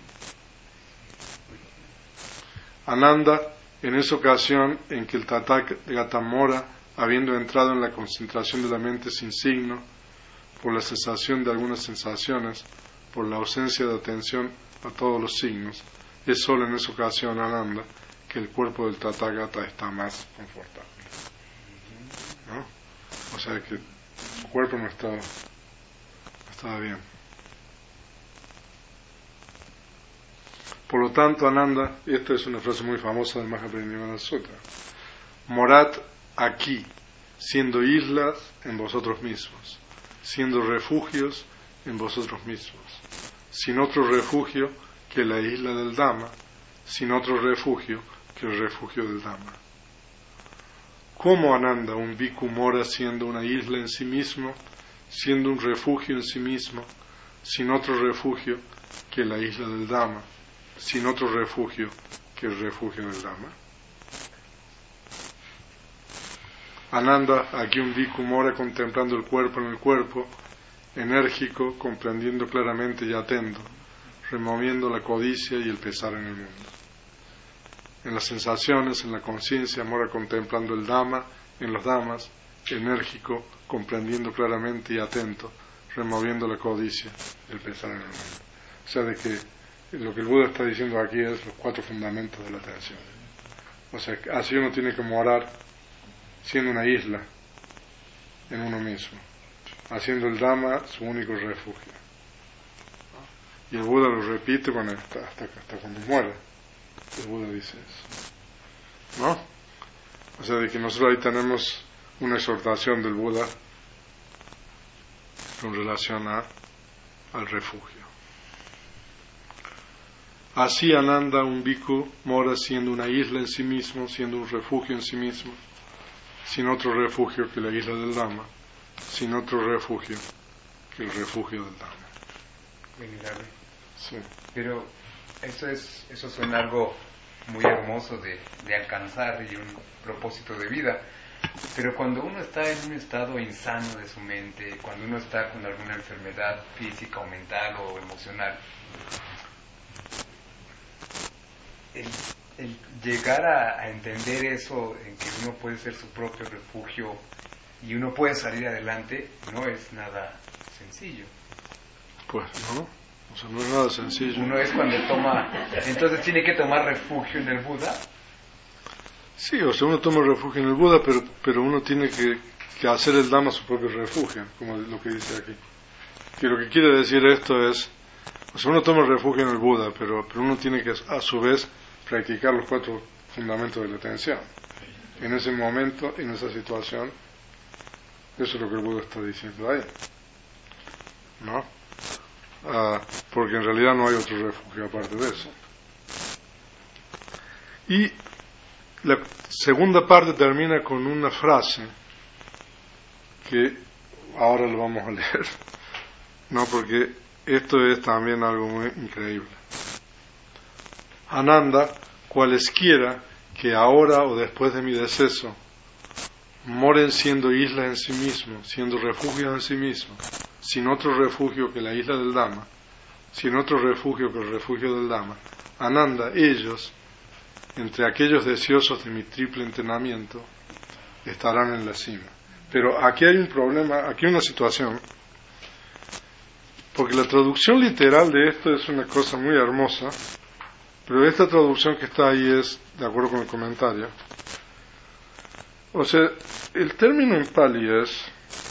Ananda, en esa ocasión en que el Tathagata mora, habiendo entrado en la concentración de la mente sin signo, por la cesación de algunas sensaciones, por la ausencia de atención a todos los signos, es solo en esa ocasión, Ananda, que el cuerpo del Tathagata está más confortable. ¿No? O sea que su cuerpo no estaba bien. Por lo tanto, Ananda, y esta es una frase muy famosa del Mahaparinirvana Sutra, morad aquí, siendo islas en vosotros mismos, siendo refugios en vosotros mismos, sin otro refugio que la isla del Dhamma, sin otro refugio que el refugio del Dhamma. ¿Cómo, Ananda, un bhikkhu mora siendo una isla en sí mismo, siendo un refugio en sí mismo, sin otro refugio que la isla del Dhamma, sin otro refugio que el refugio del Dhamma? Ananda, aquí un bhikkhu mora contemplando el cuerpo en el cuerpo, enérgico, comprendiendo claramente y atento, removiendo la codicia y el pesar en el mundo. En las sensaciones, en la conciencia, mora contemplando el Dhamma, en los Dhammas, enérgico, comprendiendo claramente y atento, removiendo la codicia y el pesar en el mundo. O sea, de que lo que el Buda está diciendo aquí es los 4 fundamentos de la atención. O sea, así uno tiene que morar siendo una isla en uno mismo, haciendo el Dhamma su único refugio. Y el Buda lo repite hasta cuando muera. El Buda dice eso, ¿no? O sea, de que nosotros ahí tenemos una exhortación del Buda con relación al refugio. así Ananda, un bhikkhu, mora siendo una isla en sí mismo, siendo un refugio en sí mismo, sin otro refugio que la isla del Dhamma, sin otro refugio que el refugio del Dhamma. Venerable. Sí. Pero eso suena algo muy hermoso de alcanzar y un propósito de vida. Pero cuando uno está en un estado insano de su mente, cuando uno está con alguna enfermedad física o mental o emocional, el llegar a entender eso, en que uno puede ser su propio refugio y uno puede salir adelante, no es nada sencillo. Pues no, o sea, no es nada sencillo. Uno es cuando entonces tiene que tomar refugio en el Buda. Sí, o sea, uno toma refugio en el Buda, pero uno tiene que hacer el Dhamma su propio refugio, como lo que dice aquí. Que lo que quiere decir esto es, o sea, uno toma refugio en el Buda, pero uno tiene que a su vez practicar los 4 fundamentos de la atención. En ese momento, en esa situación, eso es lo que el Buda está diciendo ahí, ¿no? Porque en realidad no hay otro refugio aparte de eso. Y la segunda parte termina con una frase que ahora lo vamos a leer, ¿no? Porque esto es también algo muy increíble. Ananda, cualesquiera que ahora o después de mi deceso moren siendo islas en sí mismos, siendo refugios en sí mismos, sin otro refugio que la isla del Dhamma, sin otro refugio que el refugio del Dhamma, Ananda, ellos, entre aquellos deseosos de mi triple entrenamiento, estarán en la cima. Pero aquí hay un problema, aquí hay una situación, porque la traducción literal de esto es una cosa muy hermosa, pero esta traducción que está ahí es de acuerdo con el comentario. O sea, el término en Pali es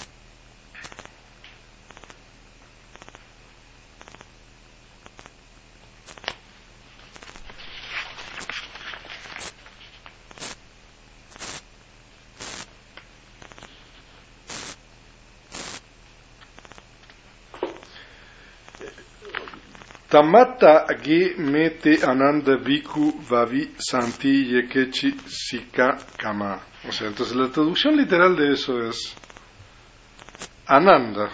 Tamata ge mete ananda bhikkhu vavi santi yekechi sika kama. O sea, entonces la traducción literal de eso es Ananda,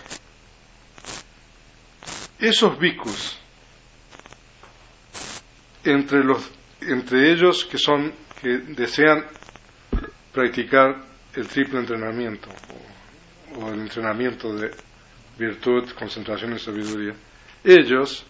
esos bhikkhus, entre ellos que desean practicar el triple entrenamiento o el entrenamiento de virtud, concentración y sabiduría, ellos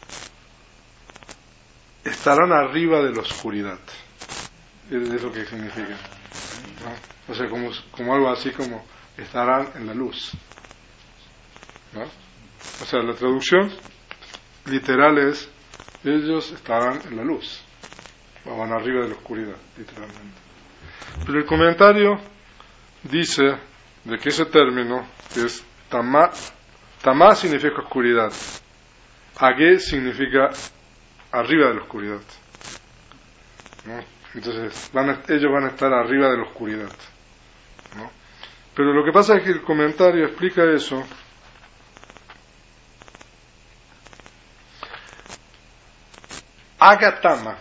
estarán arriba de la oscuridad. Es lo que significa, ¿no? O sea, como algo así como estarán en la luz, ¿no? O sea, la traducción literal es ellos estarán en la luz, o van arriba de la oscuridad, literalmente. Pero el comentario dice de que ese término, que es tamá significa oscuridad, age significa arriba de la oscuridad, ¿no? Entonces ellos van a estar arriba de la oscuridad, ¿no? Pero lo que pasa es que el comentario explica eso agatama,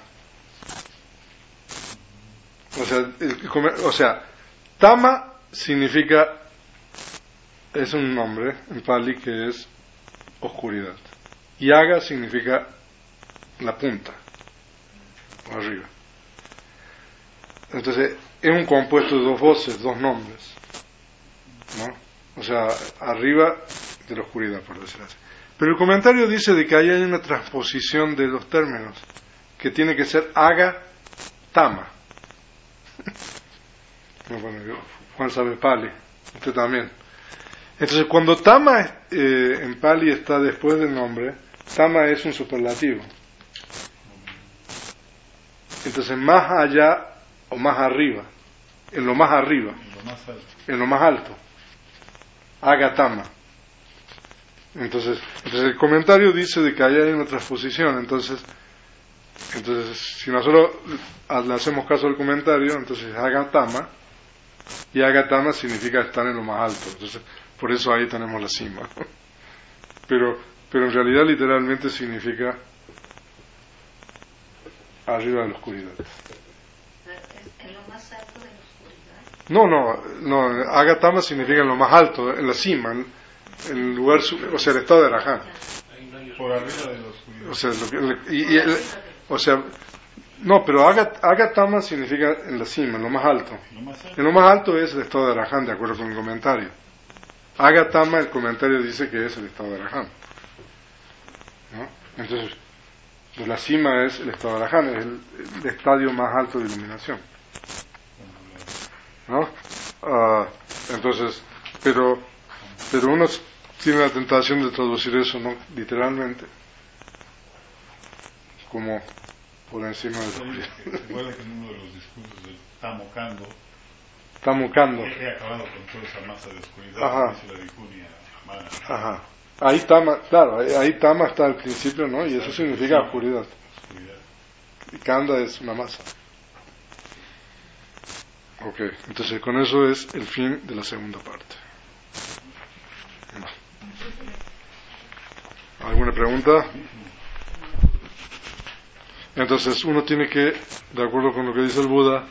o sea, tama significa, es un nombre en Pali que es oscuridad, y aga significa la punta o arriba. Entonces es un compuesto de 2 voces, 2 nombres, ¿no? O sea, arriba de la oscuridad, por decirlo así. Pero el comentario dice de que ahí hay una transposición de los términos que tiene que ser aga tama. Bueno, Juan sabe Pali, usted también. Entonces cuando tama en Pali está después del nombre, tama es un superlativo. Entonces más allá o más arriba, en lo más arriba, en lo más alto, agatama. Entonces el comentario dice de que ahí hay una transposición. Entonces si nosotros le hacemos caso al comentario, entonces agatama, y agatama significa estar en lo más alto. Entonces por eso ahí tenemos la cima. Pero en realidad literalmente significa arriba de la oscuridad. ¿En lo más alto de la oscuridad? No, Agatama significa en lo más alto, en la cima, en el lugar, o sea, el estado de Arahant. Por arriba de la oscuridad. No, pero Agatama significa en la cima, en lo más alto. En lo más alto es el estado de Arahant, de acuerdo con el comentario. Agatama, el comentario dice que es el estado de Arahant, ¿no? Entonces, pues la cima es el estado de Arahant, es el estadio más alto de iluminación, ¿no? Entonces, pero uno tiene la tentación de traducir eso, ¿no?, literalmente, como por encima de la oscuridad. Recuerda que en uno de los discursos de Tamokando, he acabado con toda esa masa de oscuridad, dice la Vicuña Amara. Ajá. Ahí Tama, claro, ahí Tama está al principio, ¿no? Y eso significa oscuridad. Y Kanda es una masa. Ok, entonces con eso es el fin de la segunda parte. ¿Alguna pregunta? Entonces uno tiene que, de acuerdo con lo que dice el Buda,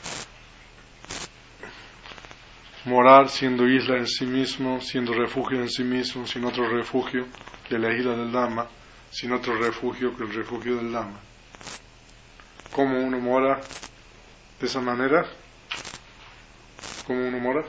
morar siendo isla en sí mismo, siendo refugio en sí mismo, sin otro refugio que la isla del Dhamma, sin otro refugio que el refugio del Dhamma. ¿Cómo uno mora de esa manera? ¿Cómo uno mora?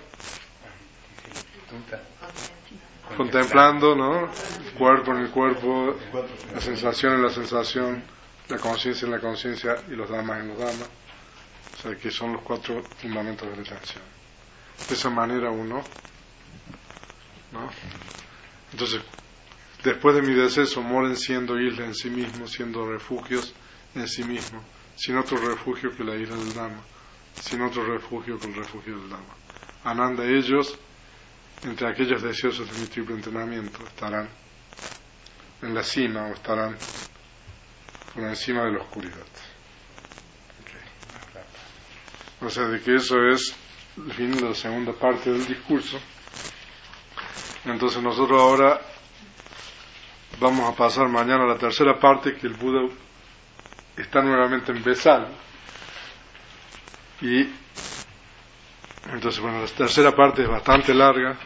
Contemplando, ¿no? El cuerpo en el cuerpo, la sensación en la sensación, la conciencia en la conciencia y los dhammas en los dhammas. O sea, que son los 4 fundamentos de la atención. De esa manera uno, ¿no? Entonces, después de mi deceso, moren siendo isla en sí mismo, siendo refugios en sí mismo, sin otro refugio que la isla del Dhamma, sin otro refugio que el refugio del Dhamma. Ananda, ellos, entre aquellos deseosos de mi triple entrenamiento, estarán en la cima o estarán por encima de la oscuridad. Okay. O sea, de que eso es el fin de la segunda parte del discurso. Entonces nosotros ahora vamos a pasar mañana a la tercera parte, que el Buda está nuevamente en Vesal. Y entonces, bueno, la tercera parte es bastante larga.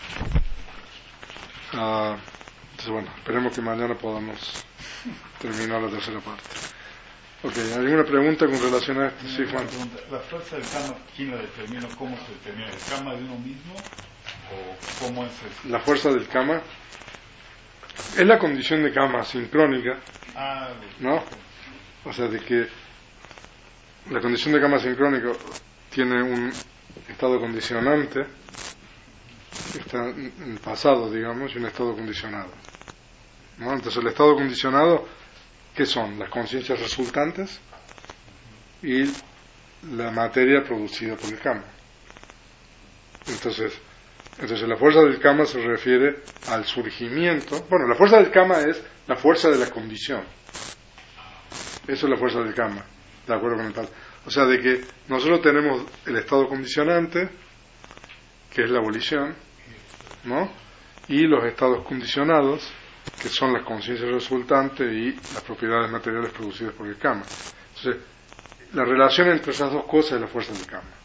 Entonces, bueno, esperemos que mañana podamos terminar la tercera parte. Ok, ¿alguna pregunta con relación a esto? Sí, Juan. ¿La fuerza del karma quién la determina? ¿Cómo se determina? ¿El karma de uno mismo? ¿O cómo es eso? La fuerza del karma es la condición de karma sincrónica, ¿no? O sea, de que la condición de karma sincrónico tiene un estado condicionante, está en el pasado, digamos, y un estado condicionado, ¿no? Entonces el estado condicionado, ¿qué son? Las conciencias resultantes y la materia producida por el karma. Entonces la fuerza del karma se refiere al surgimiento. Bueno, la fuerza del karma es la fuerza de la condición. Eso es la fuerza del karma, de acuerdo con el tal. O sea, de que nosotros tenemos el estado condicionante, que es la abolición, ¿no? Y los estados condicionados, que son las conciencias resultantes y las propiedades materiales producidas por el karma. Entonces, la relación entre esas dos cosas es la fuerza del karma.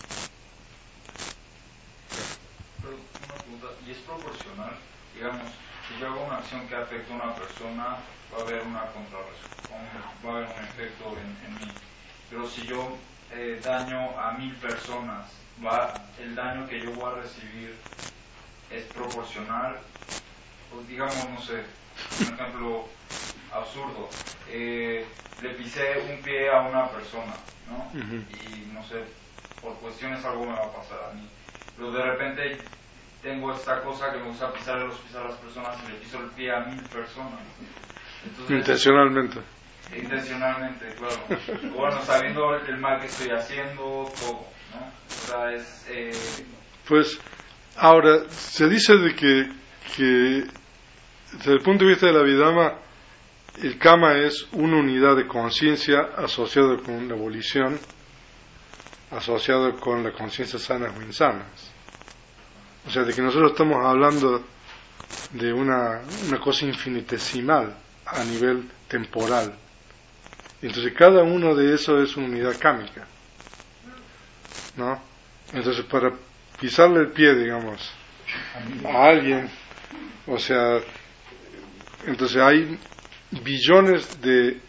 Pero una pregunta, ¿y es proporcional? Digamos, si yo hago una acción que afecta a una persona, va a haber una contrarreacción, va a haber un efecto en mí. Pero si yo daño a 1000 personas, el daño que yo voy a recibir es proporcional. Pues digamos, no sé, un ejemplo absurdo, le pisé un pie a una persona, ¿no? Y no sé, por cuestiones algo me va a pasar a mí, pero de repente tengo esta cosa que me gusta pisarle los pies a las personas y le piso el pie a 1000 personas. Entonces, intencionalmente, claro. Bueno, sabiendo el mal que estoy haciendo, todo, ¿no? O sea, es... Pues, ahora, se dice de que desde el punto de vista de la Vidama, el Kama es una unidad de conciencia asociada con la abolición, asociado con las conciencias sanas o insanas. O sea, de que nosotros estamos hablando de una cosa infinitesimal a nivel temporal, Entonces cada uno de esos es una unidad cámica, ¿no? Entonces para pisarle el pie, digamos, a alguien, o sea, entonces hay billones de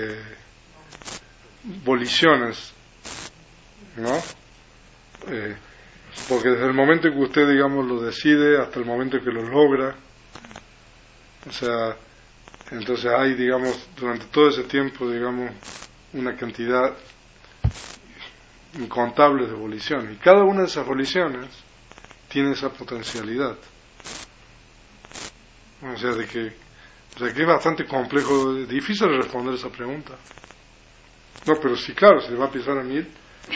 voliciones, ¿no? Porque desde el momento en que usted, digamos, lo decide hasta el momento en que lo logra, o sea, entonces hay, digamos, durante todo ese tiempo, digamos, una cantidad incontable de voliciones, y cada una de esas voliciones tiene esa potencialidad, o sea, que es bastante complejo, difícil responder esa pregunta. No, pero sí, claro, se le va a pisar a 1000.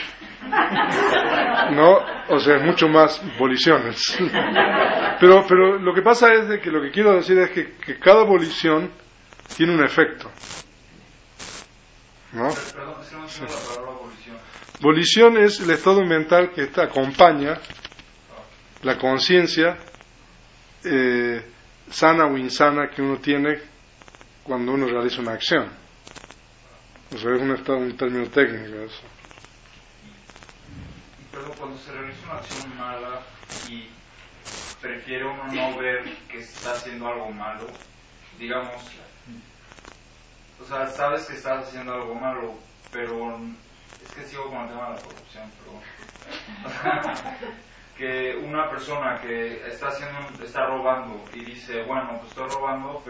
No, o sea, es mucho más voliciones. Pero lo que pasa es de que lo que quiero decir es que cada volición tiene un efecto, ¿no? Perdón, es que no entiendo la palabra volición. Volición es el estado mental que acompaña la conciencia sana o insana que uno tiene cuando uno realiza una acción. O sea, es un término técnico eso. Pero cuando se realiza una acción mala y prefiere uno no ver que está haciendo algo malo, digamos, o sea, sabes que estás haciendo algo malo, pero es que sigo con el tema de la corrupción, pero que una persona que está robando y dice, bueno, pues estoy robando,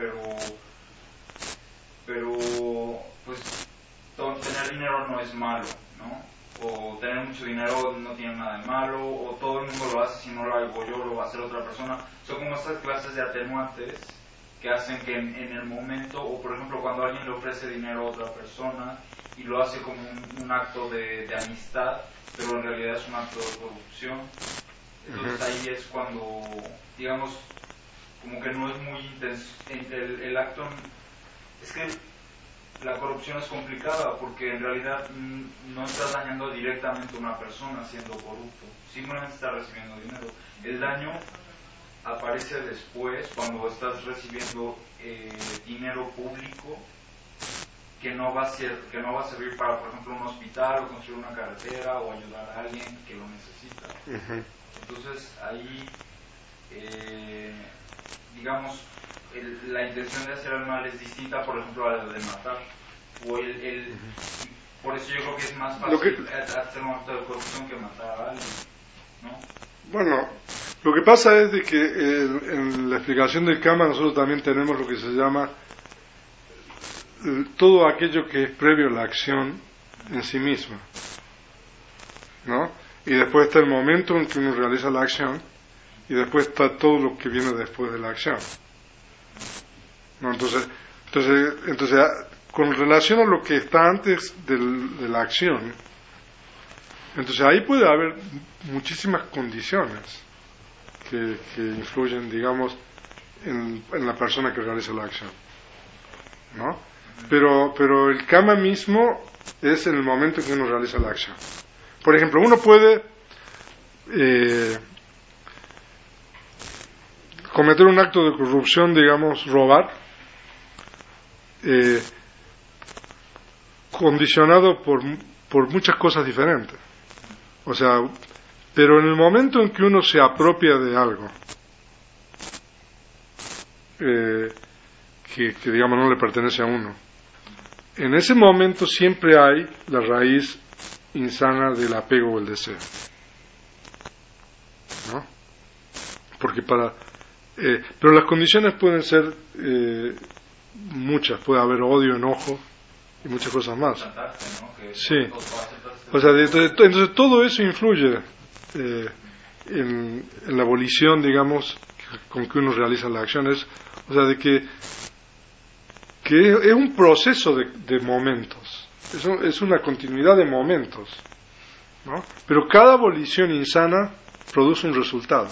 pero pues tener dinero no es malo, ¿no? O tener mucho dinero no tiene nada de malo, o todo el mundo lo hace, si no lo hago yo, lo va a hacer otra persona. Son como estas clases de atenuantes que hacen que en el momento, o por ejemplo cuando alguien le ofrece dinero a otra persona y lo hace como un acto de amistad, pero en realidad es un acto de corrupción. Entonces ahí es cuando, digamos, como que no es muy intenso. El acto, es que la corrupción es complicada porque en realidad no estás dañando directamente a una persona siendo corrupto, simplemente estás recibiendo dinero. El daño aparece después cuando estás recibiendo dinero público que no va a servir para, por ejemplo, un hospital o construir una carretera o ayudar a alguien que lo necesita. Entonces ahí, digamos, la intención de hacer el mal es distinta, por ejemplo, a la de matar. O por eso yo creo que es más fácil hacer un acto de corrupción que matar a alguien, ¿no? Bueno, lo que pasa es de que en la explicación del Kama nosotros también tenemos lo que se llama todo aquello que es previo a la acción en sí misma, ¿no? Y después está el momento en que uno realiza la acción, y después está todo lo que viene después de la acción, ¿no? Entonces con relación a lo que está antes de la acción, entonces ahí puede haber muchísimas condiciones que influyen, digamos, en la persona que realiza la acción, ¿no? Pero el Kama mismo es en el momento en que uno realiza la acción. Por ejemplo, uno puede cometer un acto de corrupción, digamos, robar, condicionado por muchas cosas diferentes. O sea, pero en el momento en que uno se apropia de algo que digamos no le pertenece a uno, en ese momento siempre hay la raíz insana del apego o el deseo, ¿no? Porque pero las condiciones pueden ser muchas, puede haber odio, enojo y muchas cosas más. Sí. O sea, entonces todo eso influye en la volición, digamos, con que uno realiza las acciones. O sea, de que es un proceso de momentos, es una continuidad de momentos, ¿no? Pero cada volición insana produce un resultado,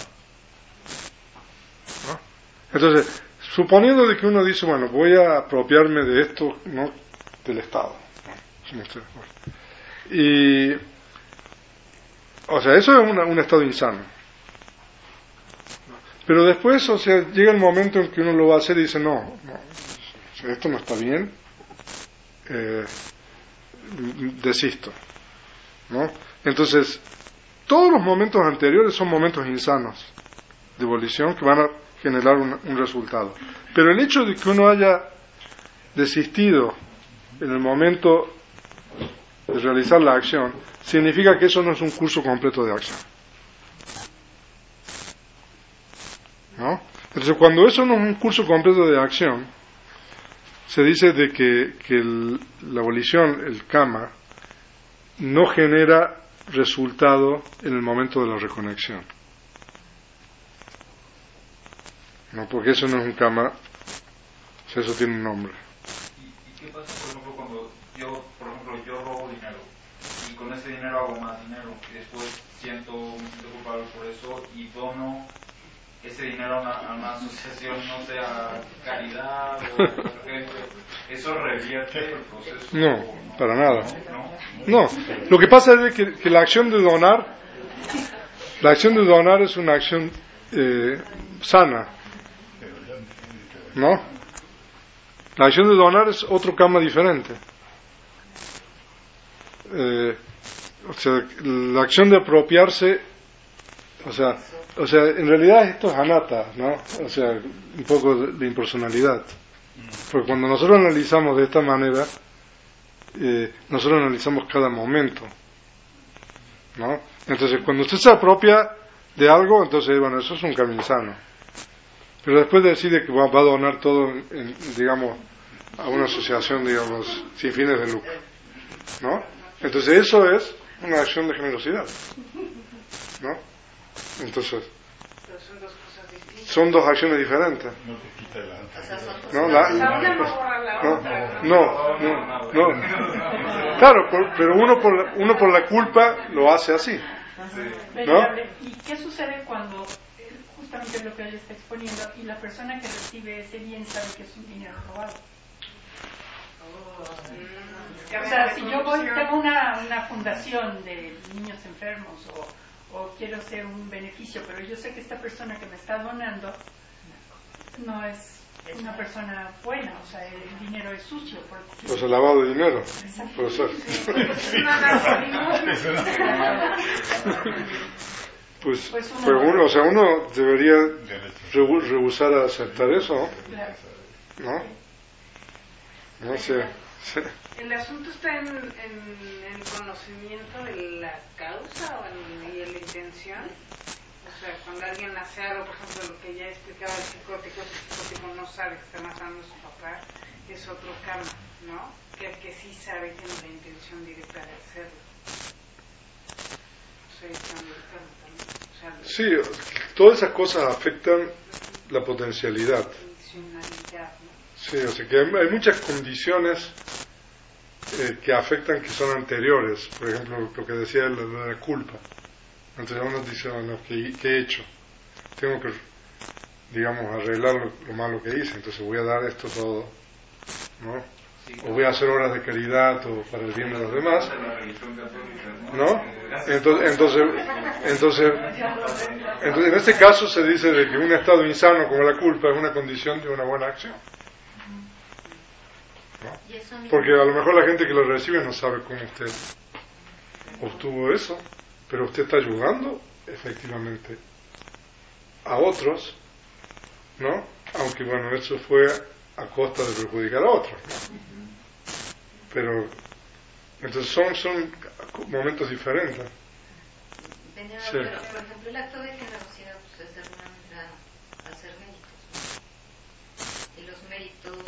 ¿no? Entonces, suponiendo de que uno dice, bueno, voy a apropiarme de esto, ¿no?, del Estado, ¿no? Y, o sea, eso es un estado insano. Pero después, o sea, llega el momento en que uno lo va a hacer y dice, no, esto no está bien, desisto, ¿no? Entonces, todos los momentos anteriores son momentos insanos de volición que van a generar un resultado. Pero el hecho de que uno haya desistido en el momento de realizar la acción significa que eso no es un curso completo de acción, ¿no? Entonces, cuando eso no es un curso completo de acción, se dice de que la volición, el kama, no genera resultado en el momento de la reconexión, no, porque eso no es un kama, o sea, eso tiene un nombre. ¿Y qué pasa, por ejemplo, cuando yo robo dinero y con ese dinero hago más dinero y después me siento culpable por eso y dono ese dinero a una asociación, no sé, a caridad o eso revierte el proceso? No, para nada. No, lo que pasa es que la acción de donar es una acción sana, ¿no? La acción de donar es otro kama diferente. O sea, la acción de apropiarse, o sea, en realidad esto es anatta, ¿no? O sea, un poco de impersonalidad. Porque cuando nosotros analizamos de esta manera, nosotros analizamos cada momento, ¿no? Entonces, cuando usted se apropia de algo, entonces, bueno, eso es un kama insano. Pero después decide que va a donar todo, digamos, a una asociación, digamos, sin fines de lucro, ¿no? Entonces, eso es una acción de generosidad, ¿no? Entonces, pero son dos cosas distintas. Son dos acciones diferentes. No te quita el No, claro, pero uno por la culpa lo hace así, ¿no? ¿Y qué sucede cuando justamente lo que él está exponiendo y la persona que recibe ese bien sabe que es un dinero robado? O sea, si yo tengo una fundación de niños enfermos o quiero hacer un beneficio, pero yo sé que esta persona que me está donando no es una persona buena, o sea, el dinero es sucio. O sea, lavado de dinero. Puede ser. Pues uno, o sea, uno debería rehusar a aceptar eso, ¿no? No sé. El asunto está en el conocimiento de la causa y en la intención. O sea, cuando alguien hace algo, por ejemplo, lo que ya explicaba el psicótico no sabe que está matando a su papá, es otro kama, ¿no? Que sí sabe, tiene la intención directa de hacerlo. O sea, es cambio de kama también. O sea, sí, todas esas cosas afectan la potencialidad. intencionalidad, ¿no? Sí, o sea que hay muchas condiciones que afectan, que son anteriores. Por ejemplo, lo que decía la culpa. Entonces uno dice, bueno, ¿qué he hecho? Tengo que, digamos, arreglar lo malo que hice, entonces voy a dar esto todo, ¿no? O voy a hacer obras de caridad o para el bien de los demás, ¿no? Entonces en este caso se dice de que un estado insano como la culpa es una condición de una buena acción, ¿no? Porque a lo mejor la gente que lo recibe no sabe cómo usted obtuvo eso, pero usted está ayudando efectivamente a otros, ¿no? Aunque bueno, eso fue a costa de perjudicar a otros, ¿no? Pero entonces son momentos diferentes. Señora, sí. Pero por ejemplo el acto de generosidad pues, es de alguna manera hacer méritos, ¿no? Y los méritos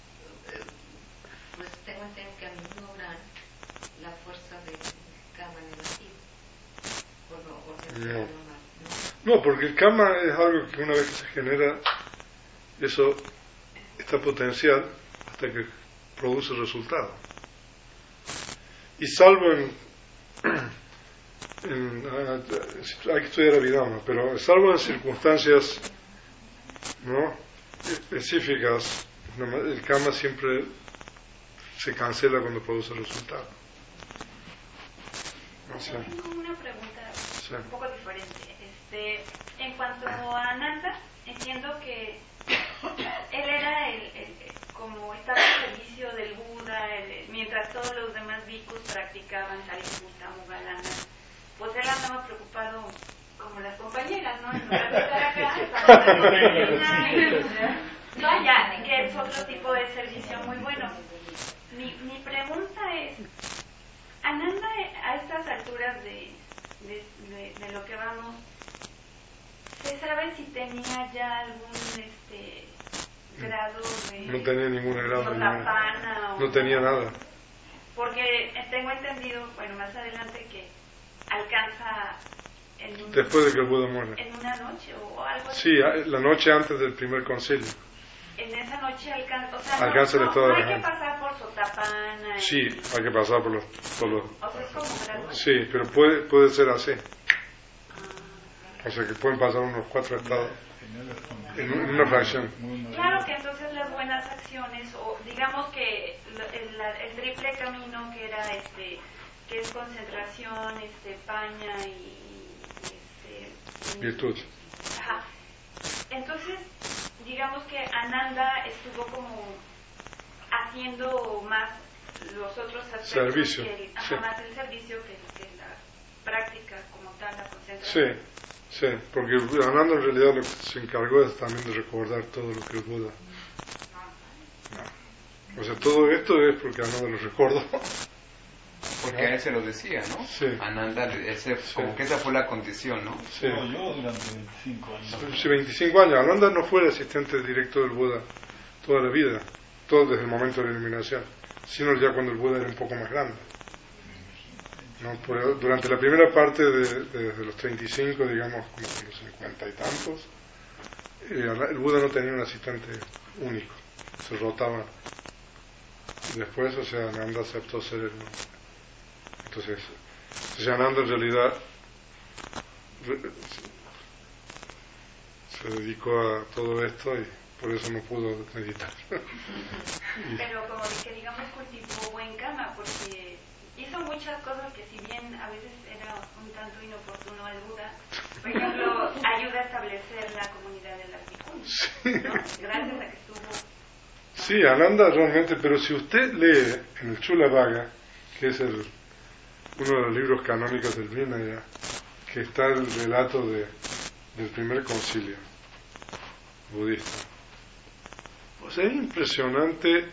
pues tengo entendido que aminoran la fuerza del kama negativo. No, porque el kama es algo que una vez que se genera, eso está potencial hasta que produce resultado. Y salvo hay que estudiar Abhidhamma, pero salvo en circunstancias, ¿no?, específicas, el kama siempre se cancela cuando produce resultado. O sea, tengo una pregunta un poco diferente. En cuanto a Ananda, entiendo que él era como estaba al servicio del Buda, mientras todos los demás bhikkhus practicaban Sariputta, Moggallana, pues él andaba preocupado como las compañeras, ¿no? En lugar de estar acá, estaba en la cocina y vaya, que es otro tipo de servicio muy bueno. Mi pregunta es, Ananda, a estas alturas de lo que vamos, ¿se sabe si tenía ya algún grado de... No tenía ningún grado. No tenía nada. Porque tengo entendido, bueno, más adelante que alcanza... Después de que el Buda muere. ¿En una noche o algo así? Sí, la noche antes del primer concilio. En esa noche alcanza... O sea, no hay que pasar por Sotapanna. Sí, hay que pasar por los... O sea, es como gradual. Sí, pero puede ser así. O sea, que pueden pasar unos 4 estados en una fracción. Claro que entonces las buenas acciones, o digamos que el triple camino que era que es concentración, paña y virtud. Ajá. Entonces, digamos que Ananda estuvo como haciendo más los otros aspectos, servicio. Más el servicio que la práctica como tal, la concentración. Sí, porque Ananda en realidad lo que se encargó es también de recordar todo lo que el Buda. O sea, todo esto es porque Ananda lo recordó. Porque a él se lo decía, ¿no? Sí. Ananda, como que esa fue la condición, ¿no? Sí. No, yo durante 25 años. Sí, 25 años. Ananda no fue el asistente directo del Buda toda la vida, todo desde el momento de la iluminación, sino ya cuando el Buda era un poco más grande. ¿No? Durante la primera parte de los 35, digamos, como los 50 y tantos, el Buda no tenía un asistente único, se rotaba. Después, o sea, Ananda aceptó ser el... Entonces Ananda en realidad se dedicó a todo esto y por eso no pudo meditar. Pero como que digamos cultivó buen karma, porque hizo muchas cosas que si bien a veces era un tanto inoportuno al Buda, por ejemplo, ayuda a establecer la comunidad de las bhikkhunis, sí. ¿no? Gracias a que estuvo... Sí, Ananda realmente, pero si usted lee en el Chulabhaga, que es uno de los libros canónicos del Vinaya, que está el relato del primer concilio budista, pues es impresionante,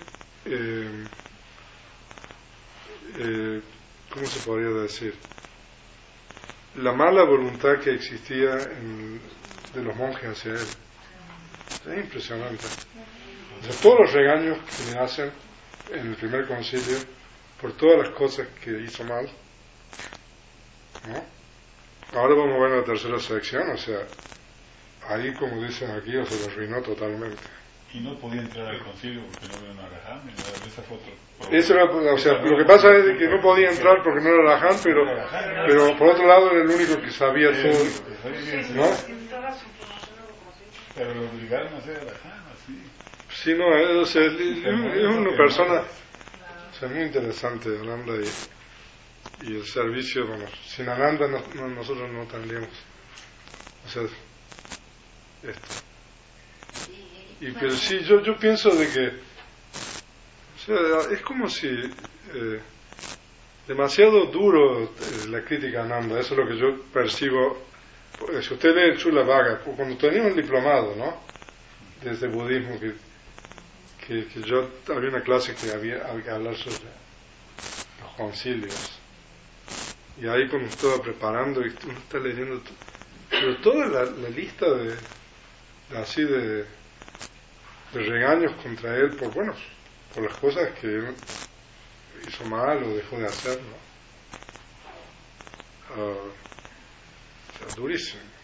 ¿cómo se podría decir? La mala voluntad que existía de los monjes hacia él. Es impresionante. O sea, todos los regaños que le hacen en el primer concilio por todas las cosas que hizo mal, ¿no? Ahora vamos a ver la tercera sección, o sea, ahí como dicen aquí, o sea, lo arruinó totalmente. Y no podía entrar al concilio porque no había una rajam, esa fue otro problema. Eso era, o sea, lo que pasa es que no podía entrar porque no era rajam, pero por otro lado era el único que sabía todo, ¿no? Pero lo obligaron a hacer rajam, así. Sí, no, o sea, es una persona, o sea, muy interesante, Ananda, y el servicio, bueno, sin Ananda nosotros no tendríamos, o sea, esto. Pero sí, yo pienso de que, o sea, es como si demasiado duro la crítica a Ananda, eso es lo que yo percibo. Si usted lee el Chulabhaga, cuando teníamos el diplomado, ¿no? Desde budismo, que yo había una clase que había que hablar sobre los concilios, y ahí cuando estaba preparando y uno está leyendo pero toda la lista de regaños contra él por las cosas que él hizo mal o dejó de hacer, ¿no? O sea, durísimo.